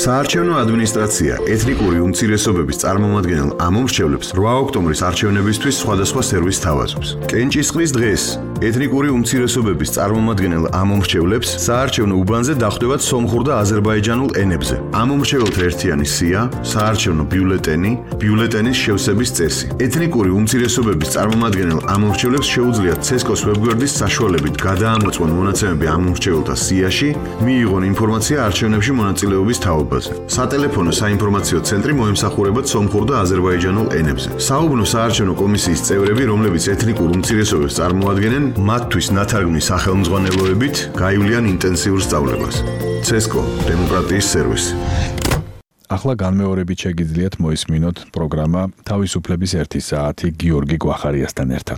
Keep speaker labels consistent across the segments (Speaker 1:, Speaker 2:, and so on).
Speaker 1: საარჩევნო ადმინისტრაცია ეთნიკური უმცირესობების წარმომადგენელ ამომრჩევლებს 8 ოქტომბრის არჩევნებისთვის სხვადასხვა სერვისს თავაზობს. კენჭისყრის დღეს ეთნიკური უმცირესობების წარმომადგენელ ამომრჩევლებს საარჩევნო უბანზე დახვდებათ სომხურ და აზერბაიჯანულ ენებზე. ამომრჩეველთა ერთიანი სია, საარჩევნო ბიულეტენი, ბიულეტენის შევსების წესი. ეთნიკური უმცირესობების წარმომადგენელ ამომრჩევლებს შეუძლიათ CESCO-s ვებგვერდის საშუალებით გადაამოწმონ მონაცემები ამომრჩეველთა სიაში, მიიღონ ინფორმაცია არჩევნებში მონაწილეობის თაობაზე. სატელეფონო საინფორმაციო ცენტრი მოემსახურებათ სომხურ და აზერბაიჯანულ ენებზე. საუბნო საარჩევნო კომისიის წევრები, რომლებიც ეთნიკურ უმცირესობებს წარმოადგენენ, მათთვის ნათარგმნის სახელმძღვანელოებით გაივლიან ინტენსიურ სწავლებას. CESCO დემოკრატიის სერვისი.
Speaker 2: ახლა განმეორებით შეგიძლიათ მოისმინოთ პროგრამა თავისუფლების 1 საათი გიორგი გვახარიასთან ერთად.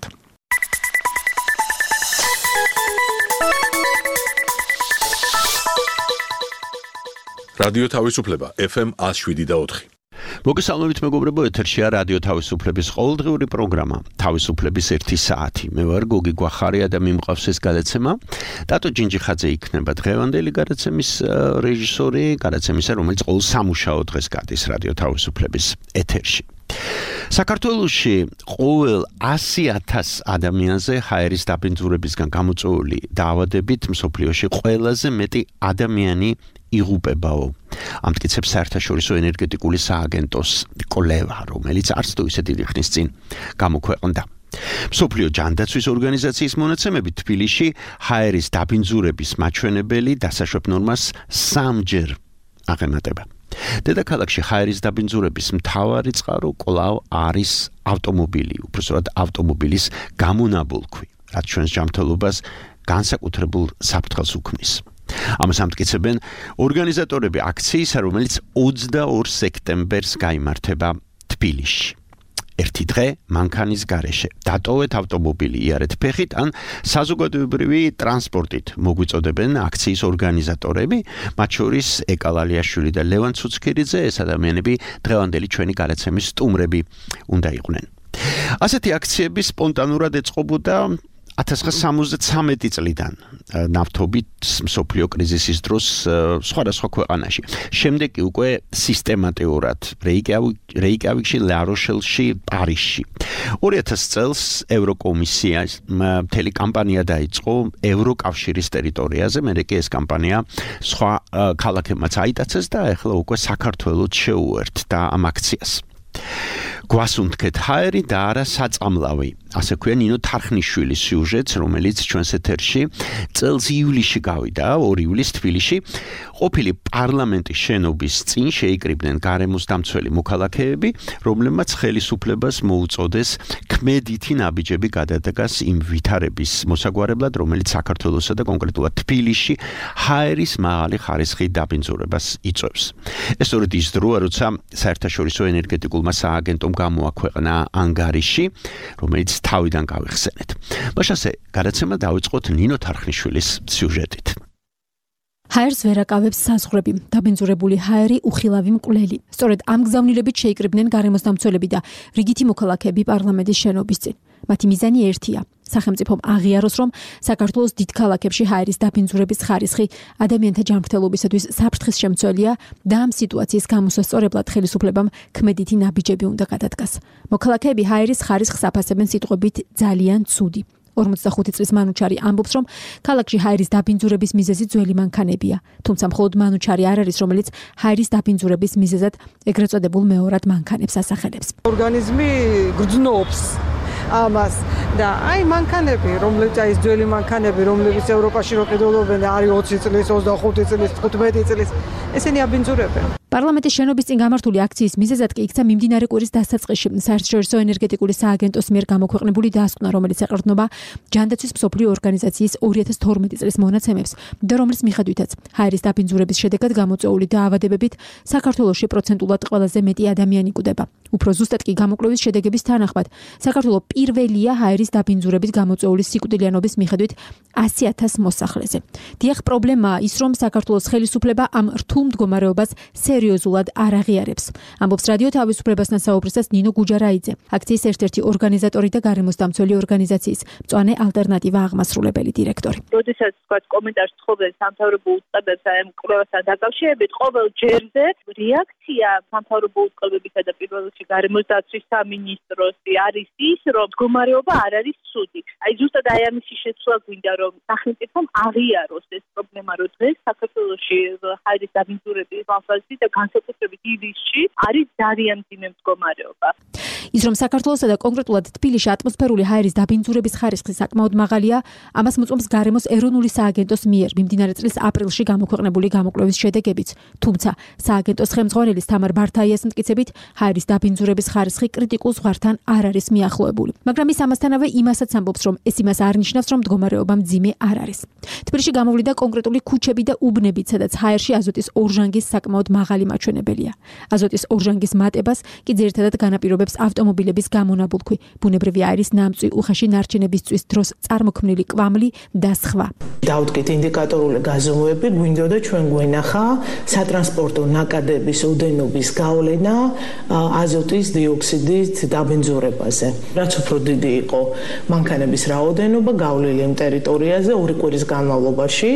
Speaker 3: რადიო თავისუფლება FM 107.4.
Speaker 4: მოგესალმებით მეგობრებო, ეთერშია რადიო თავისუფლების ყოველდღიური პროგრამა თავისუფლების 1 საათი. მე ვარ გოგი გვახარია და მიმყავს ეს გადაცემა. დატო ჯინჯიხაძე იქნება დღევანდელი გადაცემის რეჟისორი, გადაცემისა, რომელიც ყოველ სამუშაო დღეს გადის რადიო თავისუფლების ეთერში. საქართველოში ყოველ 100,000 ადამიანზე ჰაერის დაბინძურებისგან გამოწვეული დაავადებით მსოფლიოში ყველაზე მეტი ადამიანი იღუპებაო. ამტკიცებს საერთაშორისო ენერგეტიკული სააგენტოს კვლევა, რომელიც არც თუ ისე დიდი ხნის წინ გამოქვეყნდა. მსოფლიო ჯანდაცვის ორგანიზაციის მონაცემებით თბილისში ჰაერის დაბინძურების მაჩვენებელი დასაშვებ ნორმას 3-ჯერ აღემატება. დედაქალაქში ჰაერის დაბინძურების მთავარი წყარო კვლავ არის ავტომობილი, უпроსტად ავტომობილის გამონაბოლქვი, რაც ჩვენს ჯანმრთელობას განსაკუთრებულ საფრთხეს უქმნის. ამას ამტკიცებენ ორგანიზატორები აქციისა, რომელიც 22 სექტემბერს გაიმართება თბილისში. ერთი დღე მანქანის გარეშე დატოვეთ ავტომობილი იარეთ ფეხით ან საზოგადოებრივი ტრანსპორტით მოგვიწოდებენ აქციის ორგანიზატორები, მათ შორის ეკალალიაშვილი და ლევან ცუცქირიძე. ეს ადამიანები დღევანდელი ჩვენი გადაცემის სტუმრები უნდა იყვნენ. ასეთი აქციები სპონტანურად ეწყობოდა 1973 წლიდან ნავთობით მსოფლიო კრიზისის დროს სხვადასხვა ქვეყანაში. შემდეგ კი უკვე სისტემატიურად რეიკიავიკში, ლა-როშელში, პარიზში. 2000 წელს ევროკომისია მთელი კამპანია დაიწყო ევროკავშირის ტერიტორიაზე, მერე კი ეს კამპანია სხვა ქალაქებმაც აიტაცეს და ახლა უკვე საქართველოც შეუერთდა ამ აქციას. გვასუნთქეთ ჰაერი და არა საწამლავი. ასე ქვია ნინო თარხნიშვილის სიუჟეტს, რომელიც ჩვენს ეთერში წელს ივლისში გავიდა, 2 ივლისს თბილისში. ყოფილი პარლამენტის შენობის წინ შეიკრიბნენ გარემოს დამცველი მოქალაქეები, რომლებმაც ხელისუფლებას მოუწოდეს ქმედითი ნაბიჯები გადადგას იმ ვითარების მოსაგვარებლად, რომელიც საქართველოსა და კონკრეტულად თბილისში ჰაერის მაღალი ხარისხით დაბინძურებას იწვევს. ეს სწორედ ის დროა, როცა საერთაშორისო ენერგეტიკულმა სააგენტომ გამოაქვეყნა ანგარიში, რომელიც თავიდან გავიხსენეთ. მაშასე გადაცემა დავიწყოთ ნინო თარხნიშვილის სიუჟეტით.
Speaker 5: ჰაერს ვერაკავებს საზღვრები, დაბინძურებული ჰაერი უხილავი მკვლელი. სწორედ ამ გზავნილებით შეიკრიბნენ გარემოს დამცველები და რიგითი მოქალაქეები პარლამენტის შენობის წინ. მათი მიზანი ერთია: სახელმწიფომ აღიაროს, რომ საქართველოს დიდ ქალაქებში ჰაერის დაბინძურების ხარისხი ადამიანთა ჯანმრთელობისათვის საფრთხის შემცველია და ამ სიტუაციის გამოსასწორებლად ხელისუფლებამ ქმედითი ნაბიჯები უნდა გადადგას. მოქალაქეები ჰაერის ხარისხს აფასებენ სიტყვებით ძალიან ცუდი. 45 წლის მანუჩარი ამბობს, რომ ქალაქში ჰაერის დაბინძურების მიზეზი ძველი მანქანებია, თუმცა მხოლოდ მანუჩარი არ არის, რომელიც ჰაერის დაბინძურების მიზეზად ეგრეთ წოდებულ მეორად მანქანებს ასახელებს.
Speaker 6: ორგანიზმი გრძნობს ამას და აი მანქანები, რომლებიც აი ძველი მანქანები, რომლებიც ევროპაში რო ყიდულობენ და არის 20 წლის, 25 წლის, 15 წლის, ესენი აბინძურებენ.
Speaker 5: პარლამენტის შენობის წინ გამართული აქციის მიზეზად კი იქცა მიმდინარე კვირის დასაწყისში საერთაშორისო ენერგეტიკული სააგენტოს მიერ გამოქვეყნებული დასკვნა, რომელიც ეყრდნობა ჯანდაცვის მსოფლიო ორგანიზაციის 2012 წლის მონაცემებს და რომლის მიხედვითაც ჰაერის დაბინძურების შედეგად გამოწვეული დაავადებებით საქართველოში პროცენტულად ყველაზე მეტი ადამიანი კვდება. უფრო ზუსტად კი გამოკვლევის შედეგების თანახმად საქართველო პირველია ჰაერის დაბინძურებით გამოწვეული სიკვდილიანობის მიხედვით 100,000 მოსახლეზე. დიახ, პრობლემაა ის, რომ საქართველოს ხელისუფლება ამ რთულ მდგომარეობას სერიოზულად არ აღიარებს. ამბობს რადიო თავისუფლებასთან საუბრისას ნინო გუჯარაიძე, აქციის ერთ-ერთი ორგანიზატორი და გარემოსდამცველი ორგანიზაციის მწვანე ალტერნატივა აღმასრულებელი დირექტორი.
Speaker 7: როდესაც თქვა კომენტარს თხოვენ სამთავრობო უწყებებს ამ კვლევასთან დაკავშირებით, ყოველ ჯერზე რეაქცია სამთავრობო უწყებებისა და პირველ რიგში გარემოსდაცვის სამინისტროს არის ის, რომ მდგომარეობა არ არის ცუდი. აი ზუსტად ამისი შეცვლა გვინდა, რომ სახელმწიფომ აღიაროს ეს პრობლემა, რომ დღეს საქართველოში ჰაერის დაბინძურების ფასი და განსაკუთრებით ივისში არის ძალიან მძიმე მდგომარეობა.
Speaker 5: ის რომ საქართველოსა და კონკრეტულად თბილისში ატმოსფერული ჰაერის დაბინძურების ხარისხი საკმაოდ მაღალია, ამას მოწმობს გარემოს ეროვნული სააგენტოს მიერ მიმდინარე წლის აპრილში გამოქვეყნებული გამოკვლევის შედეგებიც. თუმცა სააგენტოს ხელმძღვანელის თამარ ბართაიას მტკიცებით, ჰაერის დაბინძურების ხარისხი კრიტიკულ ზღვართან არ არის მიახლოებული. მაგრამ ის ამასთანავე იმასაც ამბობს, რომ ეს იმას არ ნიშნავს, რომ მდგომარეობა მძიმე არ არის. თბილისში გამოვლინდა კონკრეტული ქუჩები და უბნები, სადაც ჰაერში აზოტის ორჟანგის საკმაოდ მაღალი მაჩვენებელია. აზოტის ორჟანგის მატებას კი ძირითადად განაპირობებს ავტომობილების გამონაბულქვი, ბუნებრივი აირის ნამწვი, უხეში ნარჩენებისთვის დროს წარმოქმნილი კვამლი და სხვა.
Speaker 8: დავდგეთ ინდიკატორული გაზომვები, გვინდოდა ჩვენ გვენახა სატრანსპორტო ნაკადების ოდენობის გავლენა აზოტის დიოქსიდის დაბინძურებაზე. რაც უფრო დიდი იყო მანქანების რაოდენობა გავლილი იმ ტერიტორიაზე 2 კვირის განმავლობაში,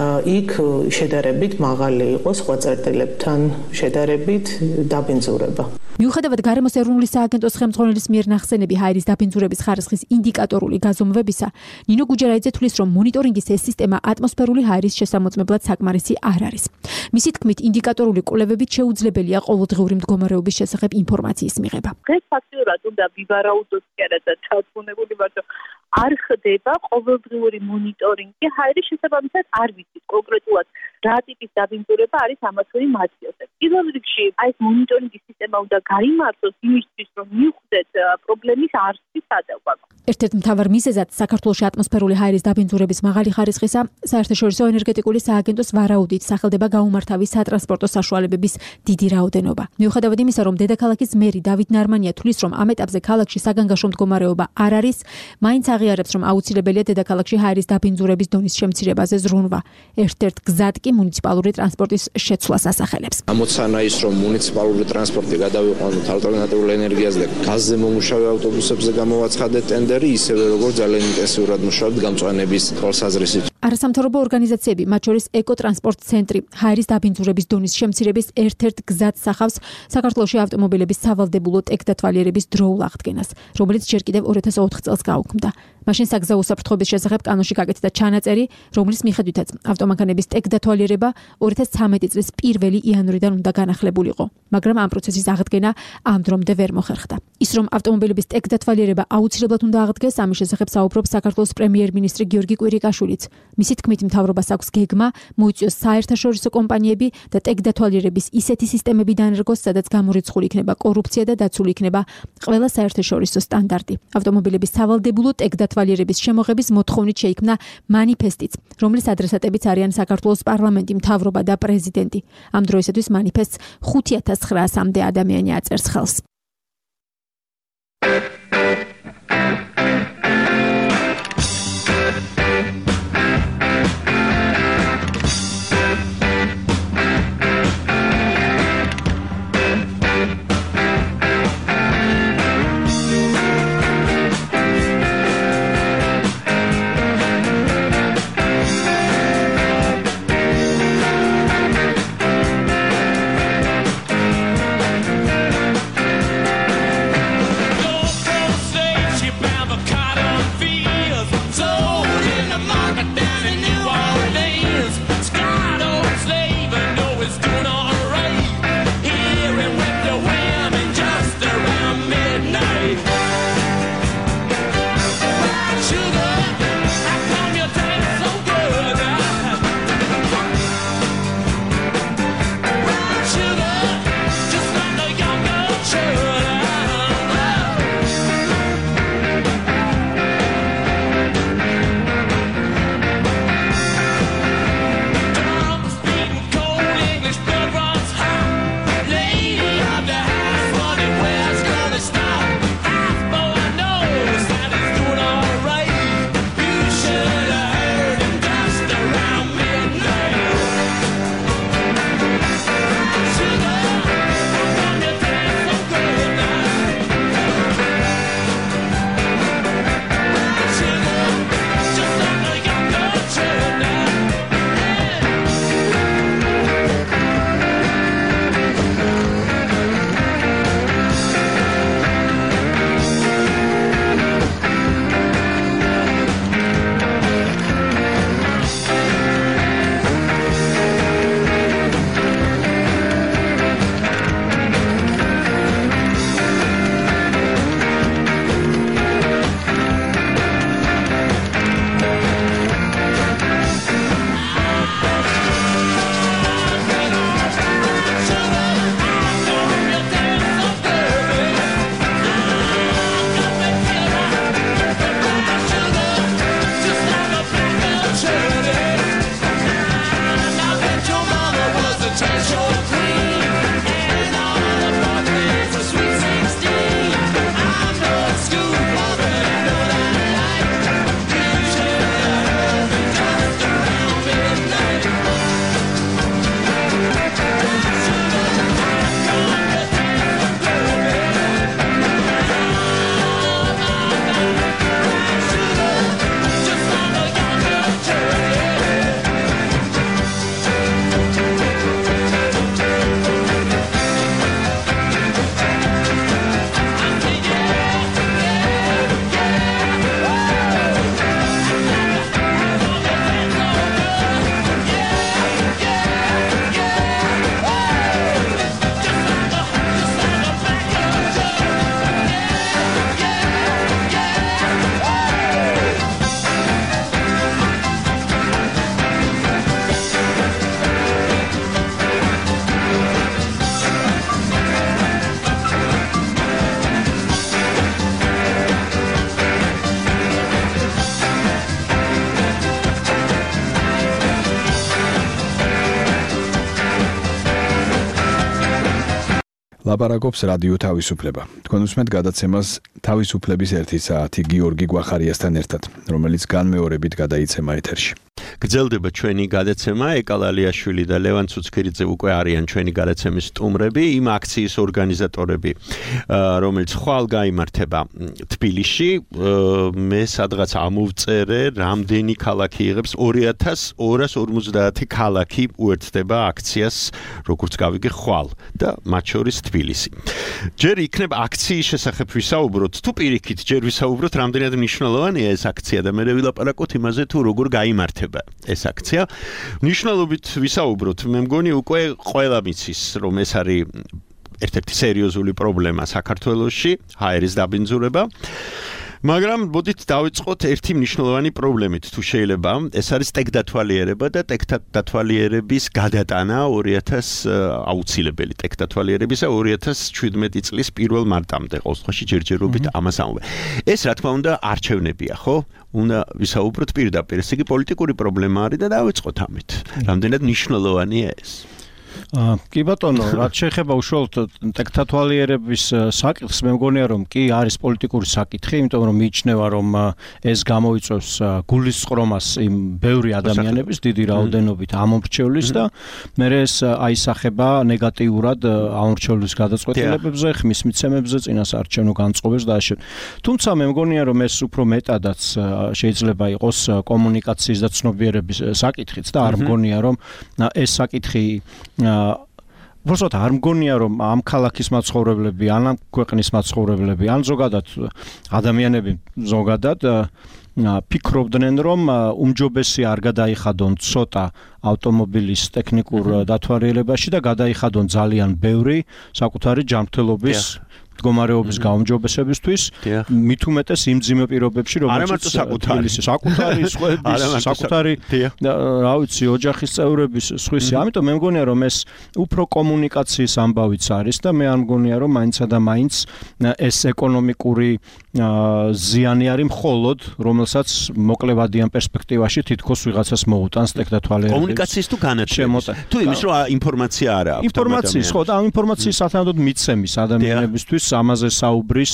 Speaker 8: იქ შედარებით მაღალი იყო სხვა წერტილებთან შედარებით დაბინძურება.
Speaker 5: მიუხედავად გარემოს ეროვნული სააგენტოს ხელმძღვანელის მიერ ნახსენები ჰაერის დაბინძურების ხარისხის ინდიკატორული გაზომვებისა, ნინო გუჯარაიძე თვლის, რომ მონიტორინგის ეს სისტემა ატმოსფერული ჰაერის შესამოწმებლად საკმარისი არ არის. მისი თქმით, ინდიკატორული კვლევებით შეუძლებელია ყოველდღიური მდგომარეობის შესახებ ინფორმაციის მიღება.
Speaker 7: დღეს ფაქტიურად უნდა ვივარაუდოთ კი არა და ჩავთვალებული ვარ, რომ არ ხდება ყოველდღიური მონიტორინგი ჰაერის შესაბამისად არ ვიცით კონკრეტულად რა ტიპის დაბინძურება არის ამასორი მატერიალზე. პირველ რიგში აი ეს მონიტორინგის სისტემა უნდა გაიმართოს იმისთვის, რომ მივხვდეთ პრობლემის არსის სადავაკო.
Speaker 5: ერთ-ერთ მთავარ მიზეზად საქართველოში ატმოსფერული ჰაერის დაბინძურების მაღალი ხარისხისა საერთაშორისო ენერგეტიკული სააგენტოს ვარაუდით სახელდება გაუმართავი სატრანსპორტო საშუალებების დიდი რაოდენობა. მიუხედავად იმისა, რომ დედაქალაქის მერი დავით ნარმანია თვლის, რომ ამ ეტაპზე ქალაქში საგანგაშო მდგომარეობა არ არის, მაინც აღიარებს, რომ აუცილებელია დედაქალაქში ჰაერის დაბინძურების დონის შემცირებაზე ზრუნვა. ერთ-ერთ გზად კი მუნიციპალური ტრანსპორტის შეცვლას ასახელებს.
Speaker 9: ამოცანა ის, რომ მუნიციპალური ტრანსპორტი გადავიყვანოთ ალტერნატიულ ენერგიაზე და გაზზე მომუშავე ავტობუსებზე გამოვაცხადეთ ტენდერი, ისევე როგორც ძალიან ინტენსიურად მუშაობთ გამწვანების თვალსაზრისით.
Speaker 5: არასამთავრობო ორგანიზაციები, მათ შორის ეკოტრანსპორტ ცენტრი, ჰაერის დაბინძურების დონის შემცირების ერთ-ერთ გზად სახავს საქართველოში ავტომობილების სავალდებულო ტექდათვალიერების დროულ აღდგენას, რომელიც ჯერ კიდევ 2004 წელს გაუქმდა. მაშინ საგზაო უსაფრთხოების შესახებ კანონში გაკეთდა ჩანაწერი, რომლის მიხედვითაც ავტომანქანების ტექდათვალიერება 2013 წლის 1 იანვრიდან უნდა განახლებულიყო, მაგრამ ამ პროცესის აღდგენა ამ დრომდე ვერ მოხერხდა. ის რომ ავტომობილების ტექდათვალიერება აუცილებლად უნდა აღდგეს, ამის შესახებ საუბრობს საქართველოს პრემიერ-მინისტრი გიორგი კვირიკაშვილიც. მისი თქმით, მთავრობას აქვს გეგმა მოიწვიოს საერთაშორისო კომპანიები და ტექდათვალიერების ისეთი სისტემები დანერგოს, სადაც გამორიცხული იქნება კორუფცია და დაცული იქნება ყველა საერთაშორისო სტანდარტი. ავტომობილების სავალდებულო ტექდათვალიერების შემოღების მოთხოვნით შეიქმნა მანიფესტიც, რომლის ადრესატებიც არიან საქართველოს პარლამენტი, მთავრობა და პრეზიდენტი. ამ დროისათვის მანიფესტს 5900-მდე ადამიანი აწერს ხელს.
Speaker 2: ლაპარაკობს რადიო თავისუფლება. თქვენ უსმენთ გადაცემას თავისუფლების 1 საათი გიორგი გვახარიასთან ერთად, რომელიც განმეორებით გადაიცემა ეთერში.
Speaker 4: გრძელდება ჩვენი გადაცემა, ეკალალიაშვილი და ლევან ცუცქირიძე უკვე არიან ჩვენი გადაცემის სტუმრები, იმ აქციის ორგანიზატორები, რომელიც ხვალ გაიმართება თბილისში, მე სადღაც ამოვწერე, რამდენი ქალაქი იღებს 2250 ქალაქი უერთდება აქციას, როგორც გავიგე ხვალ და მათ შორის თბილისი. ჯერ იქნება აქციის შესახებ ვისაუბროთ, თუ პირიქით ჯერ ვისაუბროთ, რამდენად მნიშვნელოვანია ეს აქცია და მე ვილაპარაკოთ იმაზე, თუ როგორ გაიმართება ეს აქცია. მნიშვნელობით ვისაუბროთ, მე მგონი უკვე ყველა მიცის, რომ ეს არის ერთ-ერთი სერიოზული პრობლემა საქართველოში, ჰაერის დაბინძურება. მაგრამ მოდით დავიწყოთ ერთი მნიშვნელოვანი პრობლემით, თუ შეიძლება, ეს არის ტექდათვალიერება და ტექდათვალიერების გადატანა 2000 ტექდათვალიერებისა 2017 წლის 1 მარტამდე, ყოველ შემთხვევაში ჯერჯერობით ამას ამბობ. ეს რა თქმა უნდა არჩევნებია, ხო? უნდა ვისაუბროთ პირდაპირ, ეს იგი პოლიტიკური პრობლემა არის და დავიწყოთ ამით. რამდენად მნიშვნელოვანია ეს?
Speaker 10: კი ბატონო, რაც შეეხება უშუალოდ ტექდათვალიერების საკითხს, მე მგონია რომ კი არის პოლიტიკური საკითხი, იმიტომ რომ მიიჩნევა რომ ეს გამოიწვევს გულისწყრომას იმ ბევრი ადამიანების დიდი რაოდენობით ამომრჩევლის და მე ეს აისახება ნეგატიურად ამომრჩევლის გადაწყვეტილებებზე, ხმის მიცემებზე, წინასაარჩევნო განწყობებს და ასე. თუმცა მე მგონია რომ ეს უფრო მეტადაც შეიძლება იყოს კომუნიკაციის და ცნობიერების საკითხიც და არ მგონია რომ ეს საკითხი უბრალოდ არ მგონია რომ ამ ქალაქის მაცხოვრებლები ან ამ ქვეყნის მაცხოვრებლები ან ზოგადად ადამიანები ზოგადად ფიქრობდნენ რომ უმჯობესი არ გადაიხადონ ცოტა ავტომობილის ტექნიკურ დათვალიერებაში და გადაიხადონ ძალიან ბევრი საკუთარი ჯანმრთელობის მდგომარეობის გაუმჯობესებისთვის, მით უმეტეს იმ ძიმე პირობებში,
Speaker 4: რომელსაც
Speaker 10: საკუთარი რა ვიცი, ოჯახის წევრების სხვისი. ამიტომ მე მგონია რომ ეს უფრო კომუნიკაციის ამბავიც არის და მე არ მგონია რომ მაინცსა და მაინც ეს ეკონომიკური ზიანი არის მხოლოდ, რომელსაც მოკლევადიან პერსპექტივაში თითქოს ვიღაცას მოუტანს ტექდათვალიერების.
Speaker 4: კომუნიკაციის თუ განათლების. თუ იმის რომ ინფორმაცია არა აქვს.
Speaker 10: ინფორმაციის, ხო, და ამ ინფორმაციის სათანადოდ მიცემის ადამიანებისთვის ამაზე საუბრის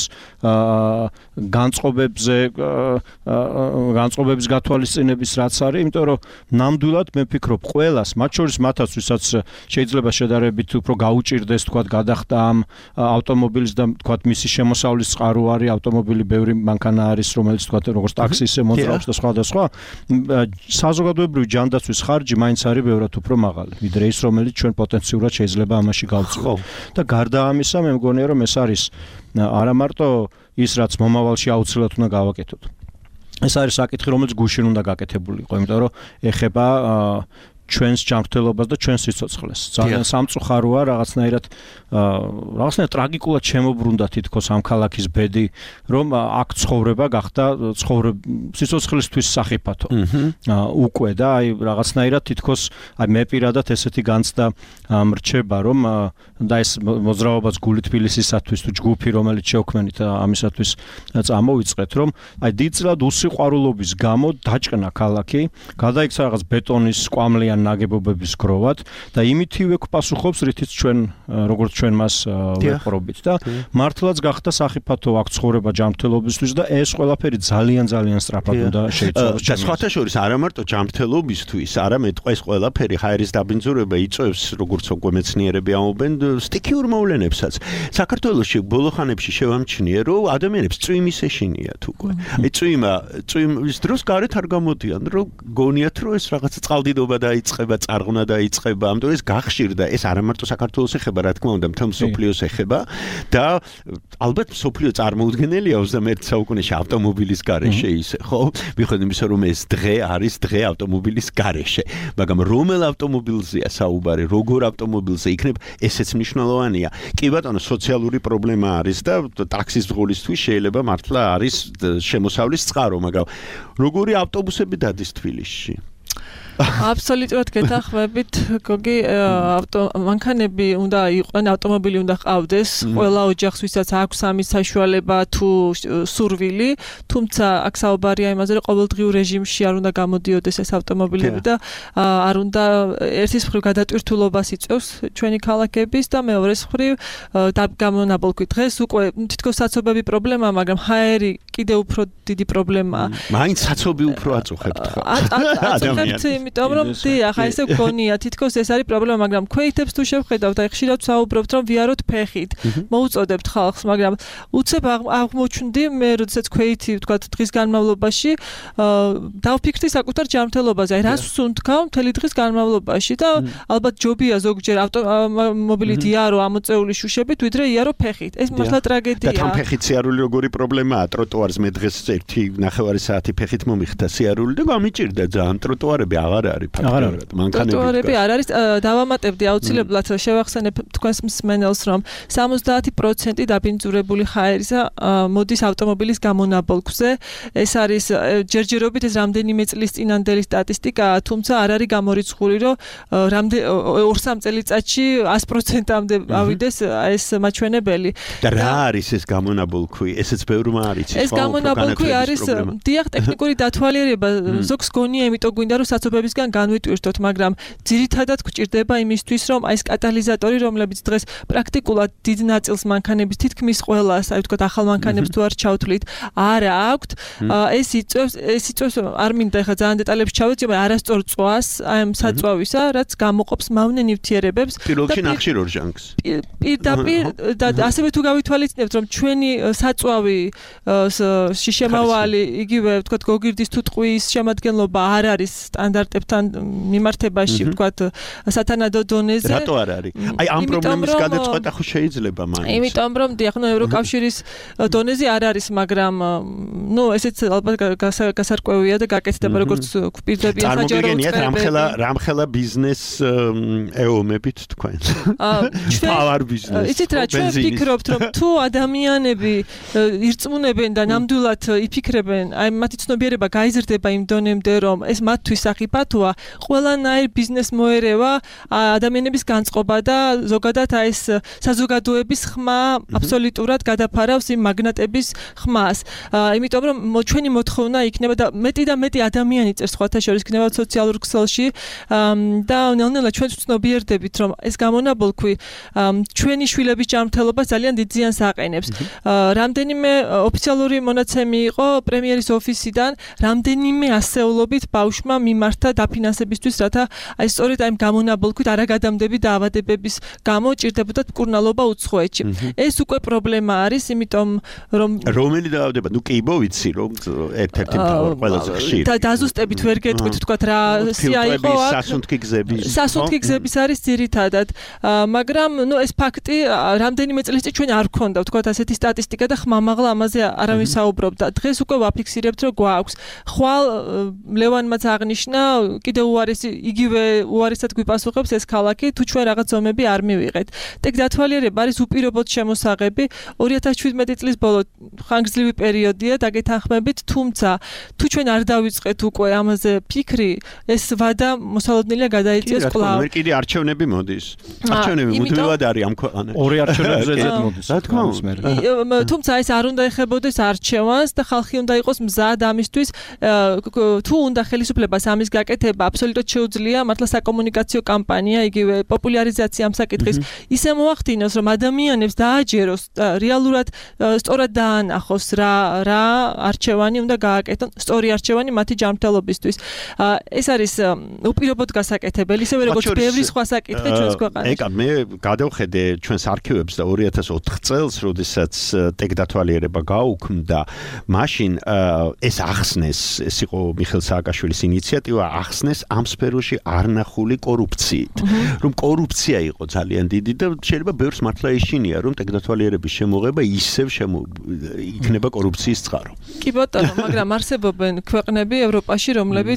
Speaker 10: განწყობების გათვალისწინების რაც არის, იმიტომ რომ ნამდვილად მე ვფიქრობ ყველას, მათ შორის მათაც, ვისაც შეიძლება შედარებით უფრო გაუჭირდეს, თქვათ, გადახდა ამ ავტომობილის და თქვათ მისი შემოსავლის წყარო არის, ავტომობილი ბევრი მანქანა არის, რომელიც თქვათ, როგორც ტაქსი ისე მოძრაობს და სხვა. საზოგადოებრივი ჯანდაცვის ხარჯი მაინც არის ბევრად უფრო მაღალი, ვიდრე ის, რომელიც ჩვენ პოტენციურად შეიძლება ამაში გავწვიოთ. და გარდა ამისა, მე მგონია რომ ეს არის არა მარტო ის, რაც მომავალში აუცილებლად უნდა გავაკეთოთ. ეს არის საკითხი, რომელიც გუშინ უნდა გაკეთებული იყო, იმიტომ რომ ეხება ჩვენს ჯანმრთელობას და ჩვენს სიცოცხლეს. ძალიან სამწუხაროა რაღაცნაირად ტრაგიკულად შემოbrunდა თითქოს ამ ქალაქის ბედი, რომ აქ ცხოვრება გახდა სიცოცხლისთვის სახიფათო. უკვე და აი რაღაცნაირად თითქოს აი მე პირადად ესეთი განცდა მრჩება, რომ და ეს მოძრაობაც გული თბილისისათვის თუ ჯგუფი, რომელიც შევქმნით ამისათვის წამოვიწყეთ, რომ აი დიდწილად უსიყვარულობის გამო დაჭკნა ქალაქი, გადაიქცა რაღაც ბეტონის კვამლიან ნაგებობების გროვად და იმითივე პასუხობს, რითიც ჩვენ როგორც ჩვენ მას ვეპყრობით და მართლაც გახდა სახიფათო აქ ცხოვრება ჯანმრთელობისთვის და ეს ყველაფერი ძალიან სწრაფად უნდა შეიცვალოს.
Speaker 4: და სხვათა შორის არა მარტო ჯანმრთელობისთვის, არამედ ეს ყველაფერი ჰაერის დაბინძურება იწვევს, როგორც უკვე მეცნიერები ამბობენ, სტიქიურ მოვლენებსაც. საქართველოში ბოლო ხანებში შევამჩნიე, რომ ადამიანებს წვიმის ეშინიათ უკვე. წვიმის დროს გარეთ არ გამოდიან, რომ გონიათ, რომ ეს რაღაცა წყალდიდობა დაიწყება, წარღვნა დაიწყება, ამიტომ ეს გახშირდა, ეს არა მარტო საქართველოს ეხება, რა თქმა უნდა, მთელ მსოფლიოს ეხება და ალბათ მსოფლიო წარმოუდგენელია 21 საუკუნეში ავტომობილის გარეშე ისე, ხო? მიუხედავად იმისა, რომ ეს დღე არის დღე ავტომობილის გარეშე, მაგრამ რომელ ავტომობილზეა საუბარი, როგორ ავტომობილზე იქნება, ესეც მნიშვნელოვანია. კი ბატონო, სოციალური პრობლემა არის და ტაქსის მძღოლისთვის შეიძლება მართლა არის შემოსავლის წყარო, მაგრამ როგორი ავტობუსები დადის თბილისში?
Speaker 11: აბსოლუტურად გეთანხმებით, გოგი, მანქანები უნდა იყვნენ, ავტომობილი უნდა ყავდეს, ყველა ოჯახს ვისაც აქვს ამის საშუალება თუ სურვილი, თუმცა აქ საუბარია იმაზე, რომ ყოველდღიურ რეჟიმში არ უნდა გამოდიოდეს ეს ავტომობილები და არ უნდა ერთის მხრივ გადატვირთულობას იწვევს ჩვენი ქალაქების და მეორეს მხრივ გამონაბოლქვი დღეს უკვე თითქოს საცობები პრობლემაა, მაგრამ ჰაერი კიდევ უფრო დიდი პრობლემაა.
Speaker 4: მაინც საცობი უფრო აწუხებთ ხო?
Speaker 11: აწუხებთ, იმიტომ რომ დიახ, აი ესე გქონია, თითქოს ეს არის პრობლემა, მაგრამ ქვეითებს თუ შევხედავთ, აი ხშირად ვსაუბრობთ, რომ ვიაროთ ფეხით. მოუწოდებთ ხალხს, მაგრამ უცებ აღმოჩნდი მე, როდესაც ქვეითი ვთქვათ დღის განმავლობაში დავფიქრდი საკუთარ ჯანმრთელობაზე, აი რას ვსუნთქავ მთელი დღის განმავლობაში და ალბათ ჯობია ზოგჯერ ავტომობილით იარო ამოწეული შუშებით, ვიდრე იარო ფეხით. ეს მართლა ტრაგედია.
Speaker 4: და თან ფეხით სიარული როგორი პრობლემაა ტროტუარზე მე დღეს ერთი ნახევარი საათი ფეხით მომიხდა სიარული და გამიჭირდა ძალიან ტროტუარები აღარ არის ფაქტობრივად მანქანები
Speaker 11: ტროტუარები არ არის დავამატებდი აუცილებლად შევახსენებ თქვენს მსმენელს რომ 70% დაბინძურებული ჰაერისა მოდის ავტომობილის გამონაბოლქვზე ეს არის ჯერჯერობით ეს რამდენიმე წლის წინანდელი სტატისტიკაა თუმცა არ არის გამორიცხული რომ 2-3 წელიწადში 100%-ამდე ავიდეს ეს მაჩვენებელი
Speaker 4: და რა არის ეს გამონაბოლქვი ესეც ბევრმა არის
Speaker 11: ეს გამონაბოლქვი არის დიახ ტექნიკური დათვალიერება ზოგს გონია იმიტომ გვინდა რომ საცობებისგან განვიტვირთოთ მაგრამ ძირითადად გვჭირდება იმისთვის რომ აი ეს კატალიზატორი რომლებიც დღეს პრაქტიკულად დიდ ნაწილს მანქანების თითქმის ყველას აი ვთქვათ ახალ მანქანებს თუ არ ჩავთვლით არა აქვთ ეს იწევს არ მინდა ხა ძალიან დეტალებში ჩავეცი მაგრამ არასწორ წვას აი ამ საწვავისა რაც გამოყოფს მავნე ნივთიერებებს
Speaker 4: პირველში ნახშირორჟანგს
Speaker 11: პირდაპირ და ასევე თუ გავითვალისწინებთ რომ ჩვენი საწვავი შიშემავალი იგივე ვთქვათ გოგირდის თუ ტყვის შემადგენლობა არ არის სტანდარტებთან მიმართებაში ვთქვათ სათანადო დონეზე
Speaker 4: რატო არ არის აი ამ პრობლემის გადაწყვეტა ხო შეიძლება მაინც
Speaker 11: იმიტომ რომ დიახ ნუ ევროკავშირის დონეზე არ არის მაგრამ ნუ ესეც ალბათ გასარკვევია და გაკეთდება როგორც გვპირდებიან საჯარო
Speaker 4: რამხელა ბიზნეს ეომებით თქვენ პავარ ბიზნეს
Speaker 11: იცით რა ჩვენ ვფიქრობთ რომ თუ ადამიანები ირწმუნებენ და ნამდვილად იფიქრებენ აი მათი ცნობიერება გაიზრდება იმ დონემდე რომ ეს მათთვის სახიფათოა ყველანაირ ბიზნეს მოერევა ადამიანების განწყობა და ზოგადად აი ეს საზოგადოების ხმა აბსოლუტურად გადაფარავს იმ მაგნატების ხმას იმიტომ რომ ჩვენი მოთხოვნა იქნება და მეტი და მეტი ადამიანი წერს სხვათა შორის იქნება სოციალურ ქსელში და ნელ-ნელა ჩვენ ვცნობიერდებით რომ ეს გამონაბოლქვი ჩვენი შვილების ჯანმრთელობას ძალიან დიდ ზიანს აყენებს რამდენიმე ოფიციალური მონაცემი იყო პრემიერის ოფისიდან რამდენიმე ასეულობით ბავშვმა მიმართა დაფინანსებისთვის რათა აი სწორედ აი გამონაბოლქვით არაგადამდები დაავადებების გამო ჭირდებოდა მკურნალობა უცხოეთში ეს უკვე პრობლემა არის იმიტომ რომ
Speaker 4: რომელი დაავადება ნუ კი მოვიცი რომ ერთ-ერთი ყველაზე ხშირი
Speaker 11: და დაზუსტებით ვერ გეტყვით თქვა რა სია იყო აქ სასუნთქი გზების არის ძირითადად მაგრამ ნუ ეს ფაქტი რამდენიმე წლის წინ ჩვენ არ გქონდა თქვა ასეთი სტატისტიკა და ხმამაღლა ამაზე არავინ საუბრობდა დღეს უკვე ვაფიქსირებთ რომ გვაქვს ხვალ ლევანმაც აღნიშნა კიდევ იგივე უარესად გვიპასუხებს ეს ქალაქი თუ ჩვენ რაღაც ზომები არ მივიღეთ ეგ დათვალიერება არის უპირობოდ შემოსაღები 2017 წლის ბოლო ხანგრძლივი პერიოდია დაგეთანხმებით თუმცა თუ ჩვენ არ დავიწყეთ უკვე ამაზე ფიქრი ეს ვადა მოსალოდნელია გადაიწიოს კვლავ
Speaker 4: მე კიდე არჩევნები მოდის არჩევნები მუდმივად არის ამ ქვეყანაში
Speaker 10: ორი არჩევნებზე ზედ მოდის
Speaker 4: რა თქმა უნდა
Speaker 11: თუმცა ეს არ უნდა ეხებოდეს არჩევანს და ხალხი უნდა იყოს მზად ამისთვის თუ უნდა ხელისუფლებას ამის გაკეთება აბსოლუტურად შეუძლია მართლა საკომუნიკაციო კამპანია იგივე პოპულარიზაცია ამ საკითხის ისე მოახდინოს რომ ადამიანებს დააჯეროს რეალურად სწორად დაანახოს რა არჩევანი უნდა გააკეთონ სწორი არჩევანი მათი ჯანმრთელობისთვის ეს არის უპირობოდ გასაკეთებელი ისევე როგორც ბევრი სხვა საკითხი ჩვენს ქვეყანაში
Speaker 4: ეკა მე გადავხედე ჩვენს არქივებს და 2004 წელს როდესაც ტექდათვალიერება გაუქმდა მაშინ ეს ახსნეს ეს იყო მიხეილ სააკაშვილის ინიციატივა ახსნეს ამ სფეროში არნახული კორუფციით რომ კორუფცია იყო ძალიან დიდი და შეიძლება ბევრს მართლა ეშინია რომ ტექდათვალიერების შემოღება ისევ იქნება კორუფციის წყარო
Speaker 11: კი ბატონო მაგრამ არსებობენ ქვეყნები ევროპაში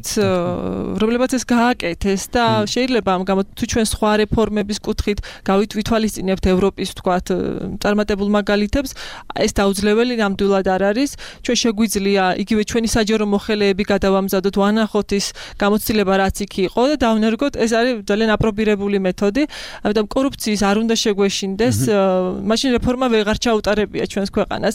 Speaker 11: რომლებიც ეს გააკეთეს და შეიძლება ამ გამო თუ ჩვენ სხვა რეფორმების კუთხით გავითვალისწინებთ ევროპის ვთქვათ წარმატებულ მაგალითებს ეს დაუძლეველი ნამდვილად არ არის. ჩვენ შეგვიძლია იგივე ჩვენი საჯარო მოხელეები გადავამზადოთ, ვანახოთ ის გამოცდილება რაც იქ იყო და დავნერგოთ. ეს არის ძალიან აპრობირებული მეთოდი. ამიტომ კორუფციის არ უნდა შეგვეშინდეს. მაშინ რეფორმა ვეღარ ჩაუტარებია ჩვენს ქვეყანას.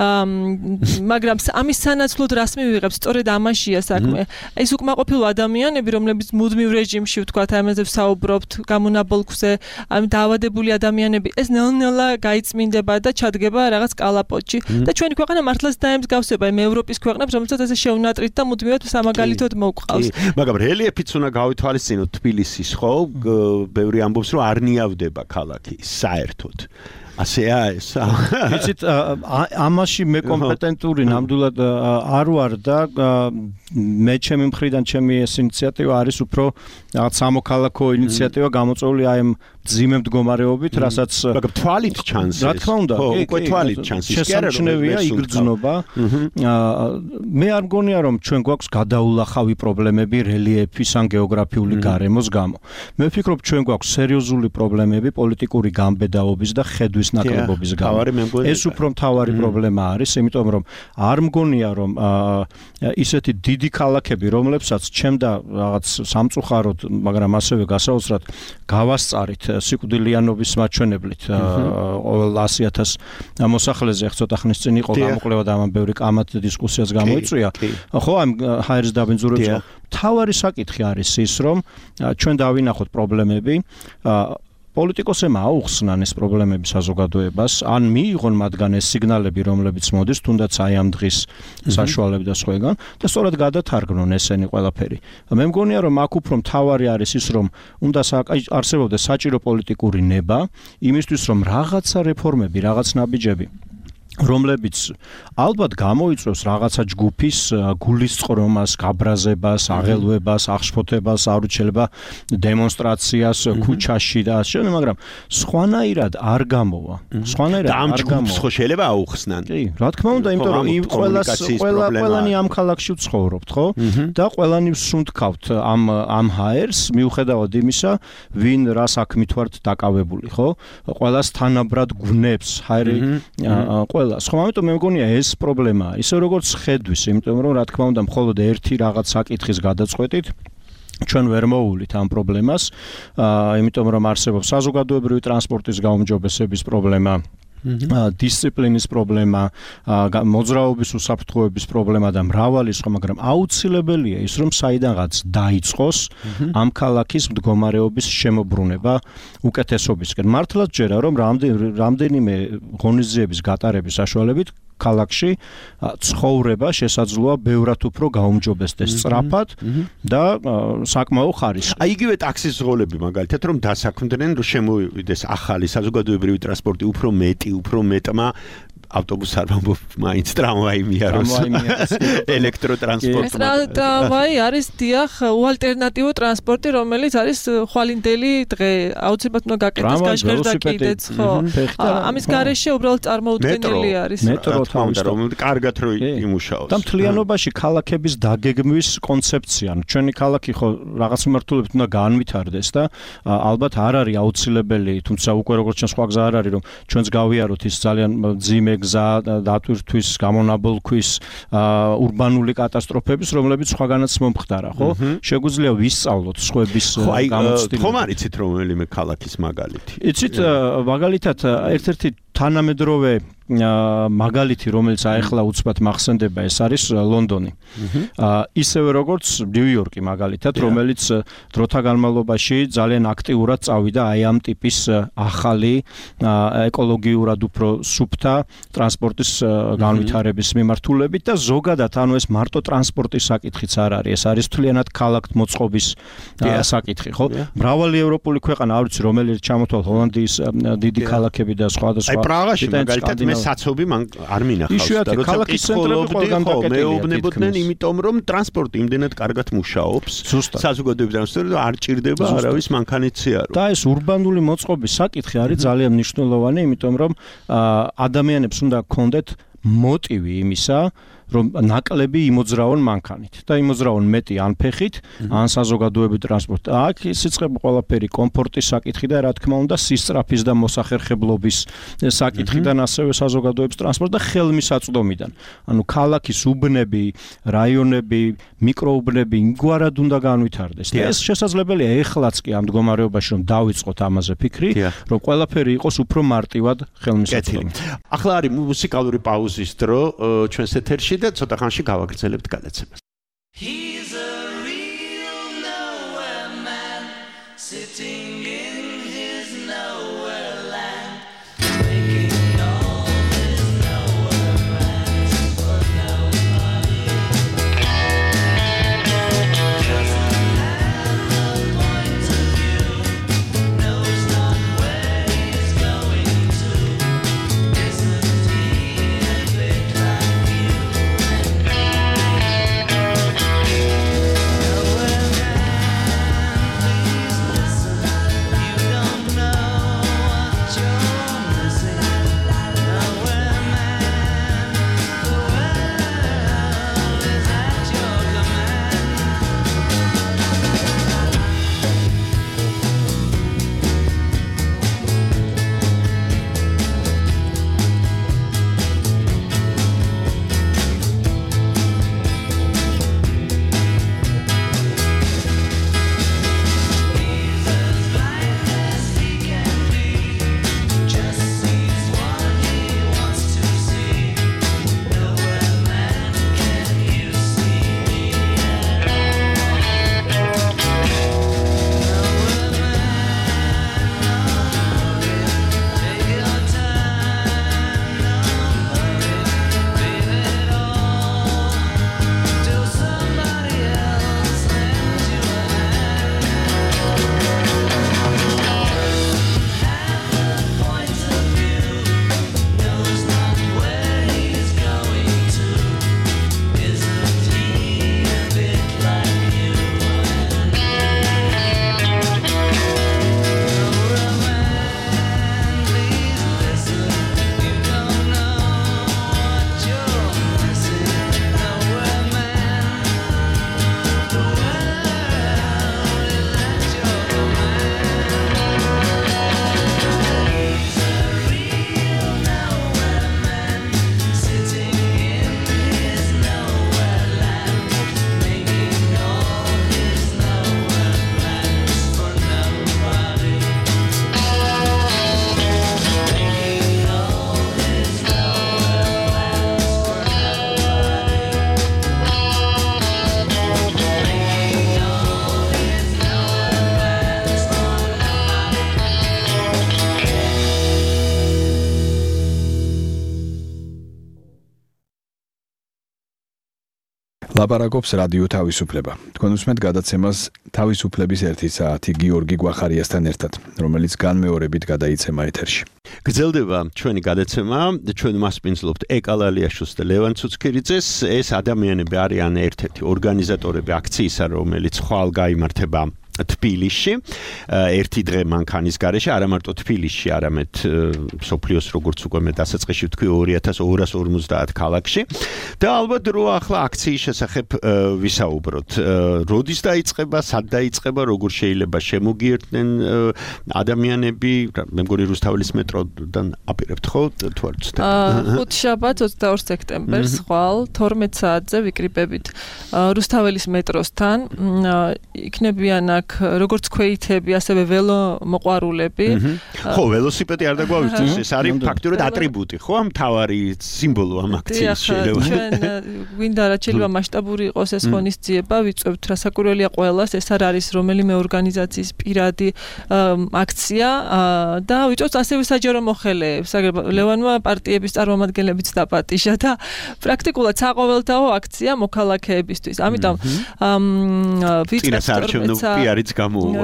Speaker 11: მაგრამ ამის სანაცვლოდ რას მივიღებს? სწორედ ამაშია საქმე. ეს უკმაყოფილო ადამიანები, რომლებიც მუდმივ რეჟიმში ვთქვათ, ამაზე ვსაუბრობთ, გამონაბოლქვზე, ამ დაავადებული ადამიანები, ეს ნელ-ნელა გაიწმინდება და ჩადგება რაღაც კალაპოტში და ჩვენი ქვეყანა მართლაც დაემსგავსება იმ ევროპის ქვეყნებს, რომელსაც ესე შეუნატრით და მუდმივად სამაგალითოდ მოუყავს.
Speaker 4: მაგრამ რელიეფიც უნდა გავითვალისწინოთ თბილისის, ხო? ბევრი ამბობს, რომ არ ნიავდება ქალაქი საერთოდ. ასეა ეს.
Speaker 10: იცით, ამაში მე კომპეტენტური ნამდვილად არ ვარ და მე ჩემი მხრიდან ჩემი ეს ინიციატივა არის უფრო რაღაც სამოქალაქო ინიციატივა გამოწვეული აი ამ ძიმე მდგომარეობით, რასაც
Speaker 4: მაგრამ თვალით ჩანს ეს.
Speaker 10: რა თქმა უნდა,
Speaker 4: უკვე თვალით ჩანს ის.
Speaker 10: შესამჩნევია იგრძნობა. მე არ მგონია რომ ჩვენ გვაქვს გადაულახავი პრობლემები რელიეფის ან გეოგრაფიული გარემოს გამო. მე ვფიქრობ ჩვენ გვაქვს სერიოზული პრობლემები პოლიტიკური გამბედაობის და ხედვის ნაკლებობის გამო. ეს უფრო მთავარი პრობლემა არის, იმიტომ რომ არ მგონია რომ ისეთი დიდი ქალაქები, რომლებსაც ჩემდა რაღაც სამწუხაროდ, მაგრამ ასევე გასაოცრად გავასწარით სიკვდილიანობის მაჩვენებლით ყოველ 100,000 მოსახლეზე ცოტა ხნის წინ იყო გამოკვლევა და ამან ბევრი კამათ დისკუსიას გამოიწვია. ხო, ამ ჰაერის დაბინძურებას მთავარი საკითხი არის ის, რომ ჩვენ დავინახოთ პრობლემები პოლიტიკოსებმა აუხსნან ეს პრობლემები საზოგადოებას, ან მიიღონ მათგან ეს სიგნალები, რომლებიც მოდის, თუნდაც აი ამ დღის საშუალებით და სხვაგან, და სწორად გადათარგმნონ ესენი ყველაფერი. მე მგონია, რომ აქ უფრო მთავარი არის ის, რომ უნდა არსებობდეს საჭირო პოლიტიკური ნება, იმისთვის, რომ რაღაცა რეფორმები, რაღაც ნაბიჯები რომლებიც ალბათ გამოიწვევს რაღაცა ჯგუფის გულისწყრომას, გაბრაზებას, აღელვებას, აღშფოთებას, აურჩელება დემონსტრაციას ქუჩაში და ასე შემდეგ, მაგრამ სხვანაირად არ გამოვა. სხვანაირად არ გამოვა.
Speaker 4: ხო შეიძლება აუხსნან.
Speaker 10: კი, რა თქმა უნდა, იმიტომ რომ ყველანი ამ ქალაქში ვცხოვრობთ, ხო? და ყველანი ვსუნთქავთ ამ ჰაერს, მიუხედავად იმისა, ვინ რა საქმით ვართ დაკავებული, ხო? ყველას თანაბრად გვნებს ჰაერი ხო, ამიტომ მე მგონია ეს პრობლემაა. ისე როგორც ხედვის, იმიტომ რომ რა თქმა უნდა მხოლოდ ერთი რაღაც საკითხის გადაწყვეტით ჩვენ ვერ მოვულით ამ პრობლემას, იმიტომ რომ არსებობს საზოგადოებრივი ტრანსპორტის გაუმჯობესების პრობლემა, დისციპლინის პრობლემა, მოძრაობის უსაფრთხოების პრობლემა და მრავალი სხვა, მაგრამ აუცილებელია ის, რომ საიდანღაც დაიწყოს ამ ქალაქის მდგომარეობის შემოbrunება უკეთესობისკენ. მართლაც ჯერა, რომ რამდენიმე ღონისძიების გატარების საშუალებით ქალაქში ცხოვრება შესაძლოა ბევრად უფრო გაუმჯობესდეს სწრაფად და საკმაო ხარისხით.
Speaker 4: აი იგივე ტაქსის ზღოლები მაგალითად რომ დასაქმდნენ, რომ შემოვიდეს ახალი საზოგადოებრივი ტრანსპორტი უფრო მეტმა ავტობუსს არ ვამბობ, მაინც ტრამვაი მიაროს. ელექტროტრანსპორტი.
Speaker 11: ტრამვაი არის დიახ, უალტერნატივო ტრანსპორტი, რომელიც არის ხვალინდელი დღე. აუცილებლად უნდა გაკეთდეს გაჟღერდა კიდეც, ხო. ამის გარეშე უბრალოდ წარმოუდგენელი არის.
Speaker 4: მეტრო თამდა, რომელიც კარგად რო იმუშაოს.
Speaker 10: და მთლიანობაში ქალაქების დაგეგმვის კონცეფცია. ჩვენი ქალაქი ხო რაღაც მიმართულებით უნდა განვითარდეს და ალბათ არ არის აუცილებელი, თუმცა უკვე როგორც ჩვენ სხვა გზა არ არის, რომ ჩვენც გავიაროთ ის ძალიან ძიმე გზა დატვირთვის, გამონაბოლქვის, ურბანული კატასტროფების, რომლებიც სხვაგანაც მომხდარა, ხო? შეგვიძლია ვისწავლოთ სხვების გამოცდილებას.
Speaker 4: ხომ არ იცით რომელიმე ქალაქის მაგალითი?
Speaker 10: იცით, მაგალითად ერთ-ერთი თანამედროვე მაგალითი, რომელიც ახლა უცბად მახსენდება, ეს არის ლონდონი. ისევე როგორც ნიუ-იორკი მაგალითად, რომელიც დროთა განმავლობაში ძალიან აქტიურად წავიდა აი ამ ტიპის ახალი ეკოლოგიურად უფრო სუფთა ტრანსპორტის განვითარების მიმართულებით და ზოგადად ანუ ეს მარტო ტრანსპორტის საკითხიც არ არის, ეს არის თლიანად ქალაქ მოწყობის საკითხი, ხო? მრავალი ევროპული ქვეყანა, არ ვიცი რომელი ჩამოთვალ ჰოლანდიის დიდი ქალაქები და სხვადასხვა.
Speaker 4: აი პრაღაში მაგალითად მე საცობი მან არ მინახავს
Speaker 10: და როცა ქალაქის ცენტრები ყველგან დაკეტილია,
Speaker 4: მეუბნებოდნენ იმიტომ რომ ტრანსპორტი იმდენად კარგად მუშაობს, საზოგადოებრივი ტრანსპორტი არ ჭირდება არავის მანქანით.
Speaker 10: და ეს ურბანული მოწყობის საკითხი არის ძალიან მნიშვნელოვანი, იმიტომ რომ ადამიანებს უნდა გქონდეთ მოტივი იმისა, რომ ნაკლები იმოძრავონ მანქანით და იმოძრავონ მეტი ან ფეხით, ან საზოგადოებრივ ტრანსპორტით. აქ სიწყება ყველაფერი კომფორტის საკითხი და რა თქმა უნდა სისწრაფის და მოსახერხებლობის საკითხიდან, ასევე საზოგადოებრივ ტრანსპორტ და ხელმისაწვდომიდან. ანუ ქალაქის უბნები, რაიონები, მიკროუბნები იმგვარად უნდა განვითარდეს. და ეს შესაძლებელია ეხლაც კი ამ მდგომარეობაში რომ დავიწყოთ ამაზე ფიქრი, რომ ყველაფერი იყოს უფრო მარტივად ხელმისაწვდომი.
Speaker 4: ახლა არის მუსიკალური პაუზის დრო ჩვენს ეთერში და ცოტა ხანში გავაგრძელებთ გადაცემას.
Speaker 12: He's a real nowhere man sitting in his nowhere land making all his nowhere plans for nobody. Doesn't have a point of view, knows not where he's going to. Isn't he a bit like you and me? Nowhere man, please listen. You don't know what you're missing. Nowhere man, the world is at your command. He's as blind as he can be, just sees what he wants to see. Nowhere man, can you see me at all? Nowhere man, take your time, don't hurry, leave it all till somebody else lends you a hand. Have a point of view, knows not where he's going to. Isn't he a bit like you and me? Nowhere man, please listen. You don't know what you're missing. Nowhere man, the world is at your command. He's a real nowhere man sitting in his nowhere land, making all his nowhere plans for nobody. Making all his nowhere plans for nobody. Making all his nowhere plans for
Speaker 2: ლაპარაკობს რადიო თავისუფლება. თქვენ უსმენთ გადაცემას თავისუფლების 1 საათი გიორგი გვახარიასთან ერთად, რომელიც განმეორებით გადაიცემა ეთერში.
Speaker 4: გრძელდება ჩვენი გადაცემა, ჩვენ მასპინძლობთ ეკალალიაშვილს და ლევან ცუცქირიძეს. ეს ადამიანები არიან ერთ-ერთი ორგანიზატორები აქციისა, რომელიც ხვალ გაიმართება თბილისში, ერთი დღე მანქანის გარეშე, არა მარტო თბილისში, არამედ სოფლიოს როგორც უკვე მე დასაწყისში ვთქვი 2250 ქალაქში. და ალბათ რო ახლა აქციის შესახებ ვისაუბროთ. როდის დაიწყება, სად დაიწყება, როგორ შეიძლება შემოგიერთდნენ ადამიანები, მე მგონი რუსთაველის მეტროდან აპირებთ ხო თუ არ ვცდები?
Speaker 11: ხუთშაბათ 22 სექტემბერს ხვალ 12 საათზე ვიკრიბებით რუსთაველის მეტროსთან. იქნებიან აქ როგორც ქვეითები, ასევე ველო მოყვარულები.
Speaker 4: ხო, ველოსიპედი არ დაგვავითოს, ეს არის ფაქტურად ატრიბუტი, ხო, მთავარი სიმბოლო ამ აქციის შეიძლება.
Speaker 11: ჩვენ გვინდა რაც შეიძლება მასშტაბური იყოს ეს ღონისძიება, ვიწევთ რასაკვირველია ყველას, ეს არ არის რომელიმე ორგანიზაციის პირადი აქცია და ვიწევთ ასევე საჯარო მოხელეებს. ლევანმა პარტიების წარმომადგენლებიც დაპატიჟა და პრაქტიკულად საყოველთაო აქცია მოქალაქეებისთვის. ამიტომ ვიწევთ
Speaker 4: საათზარიც გამოუვა.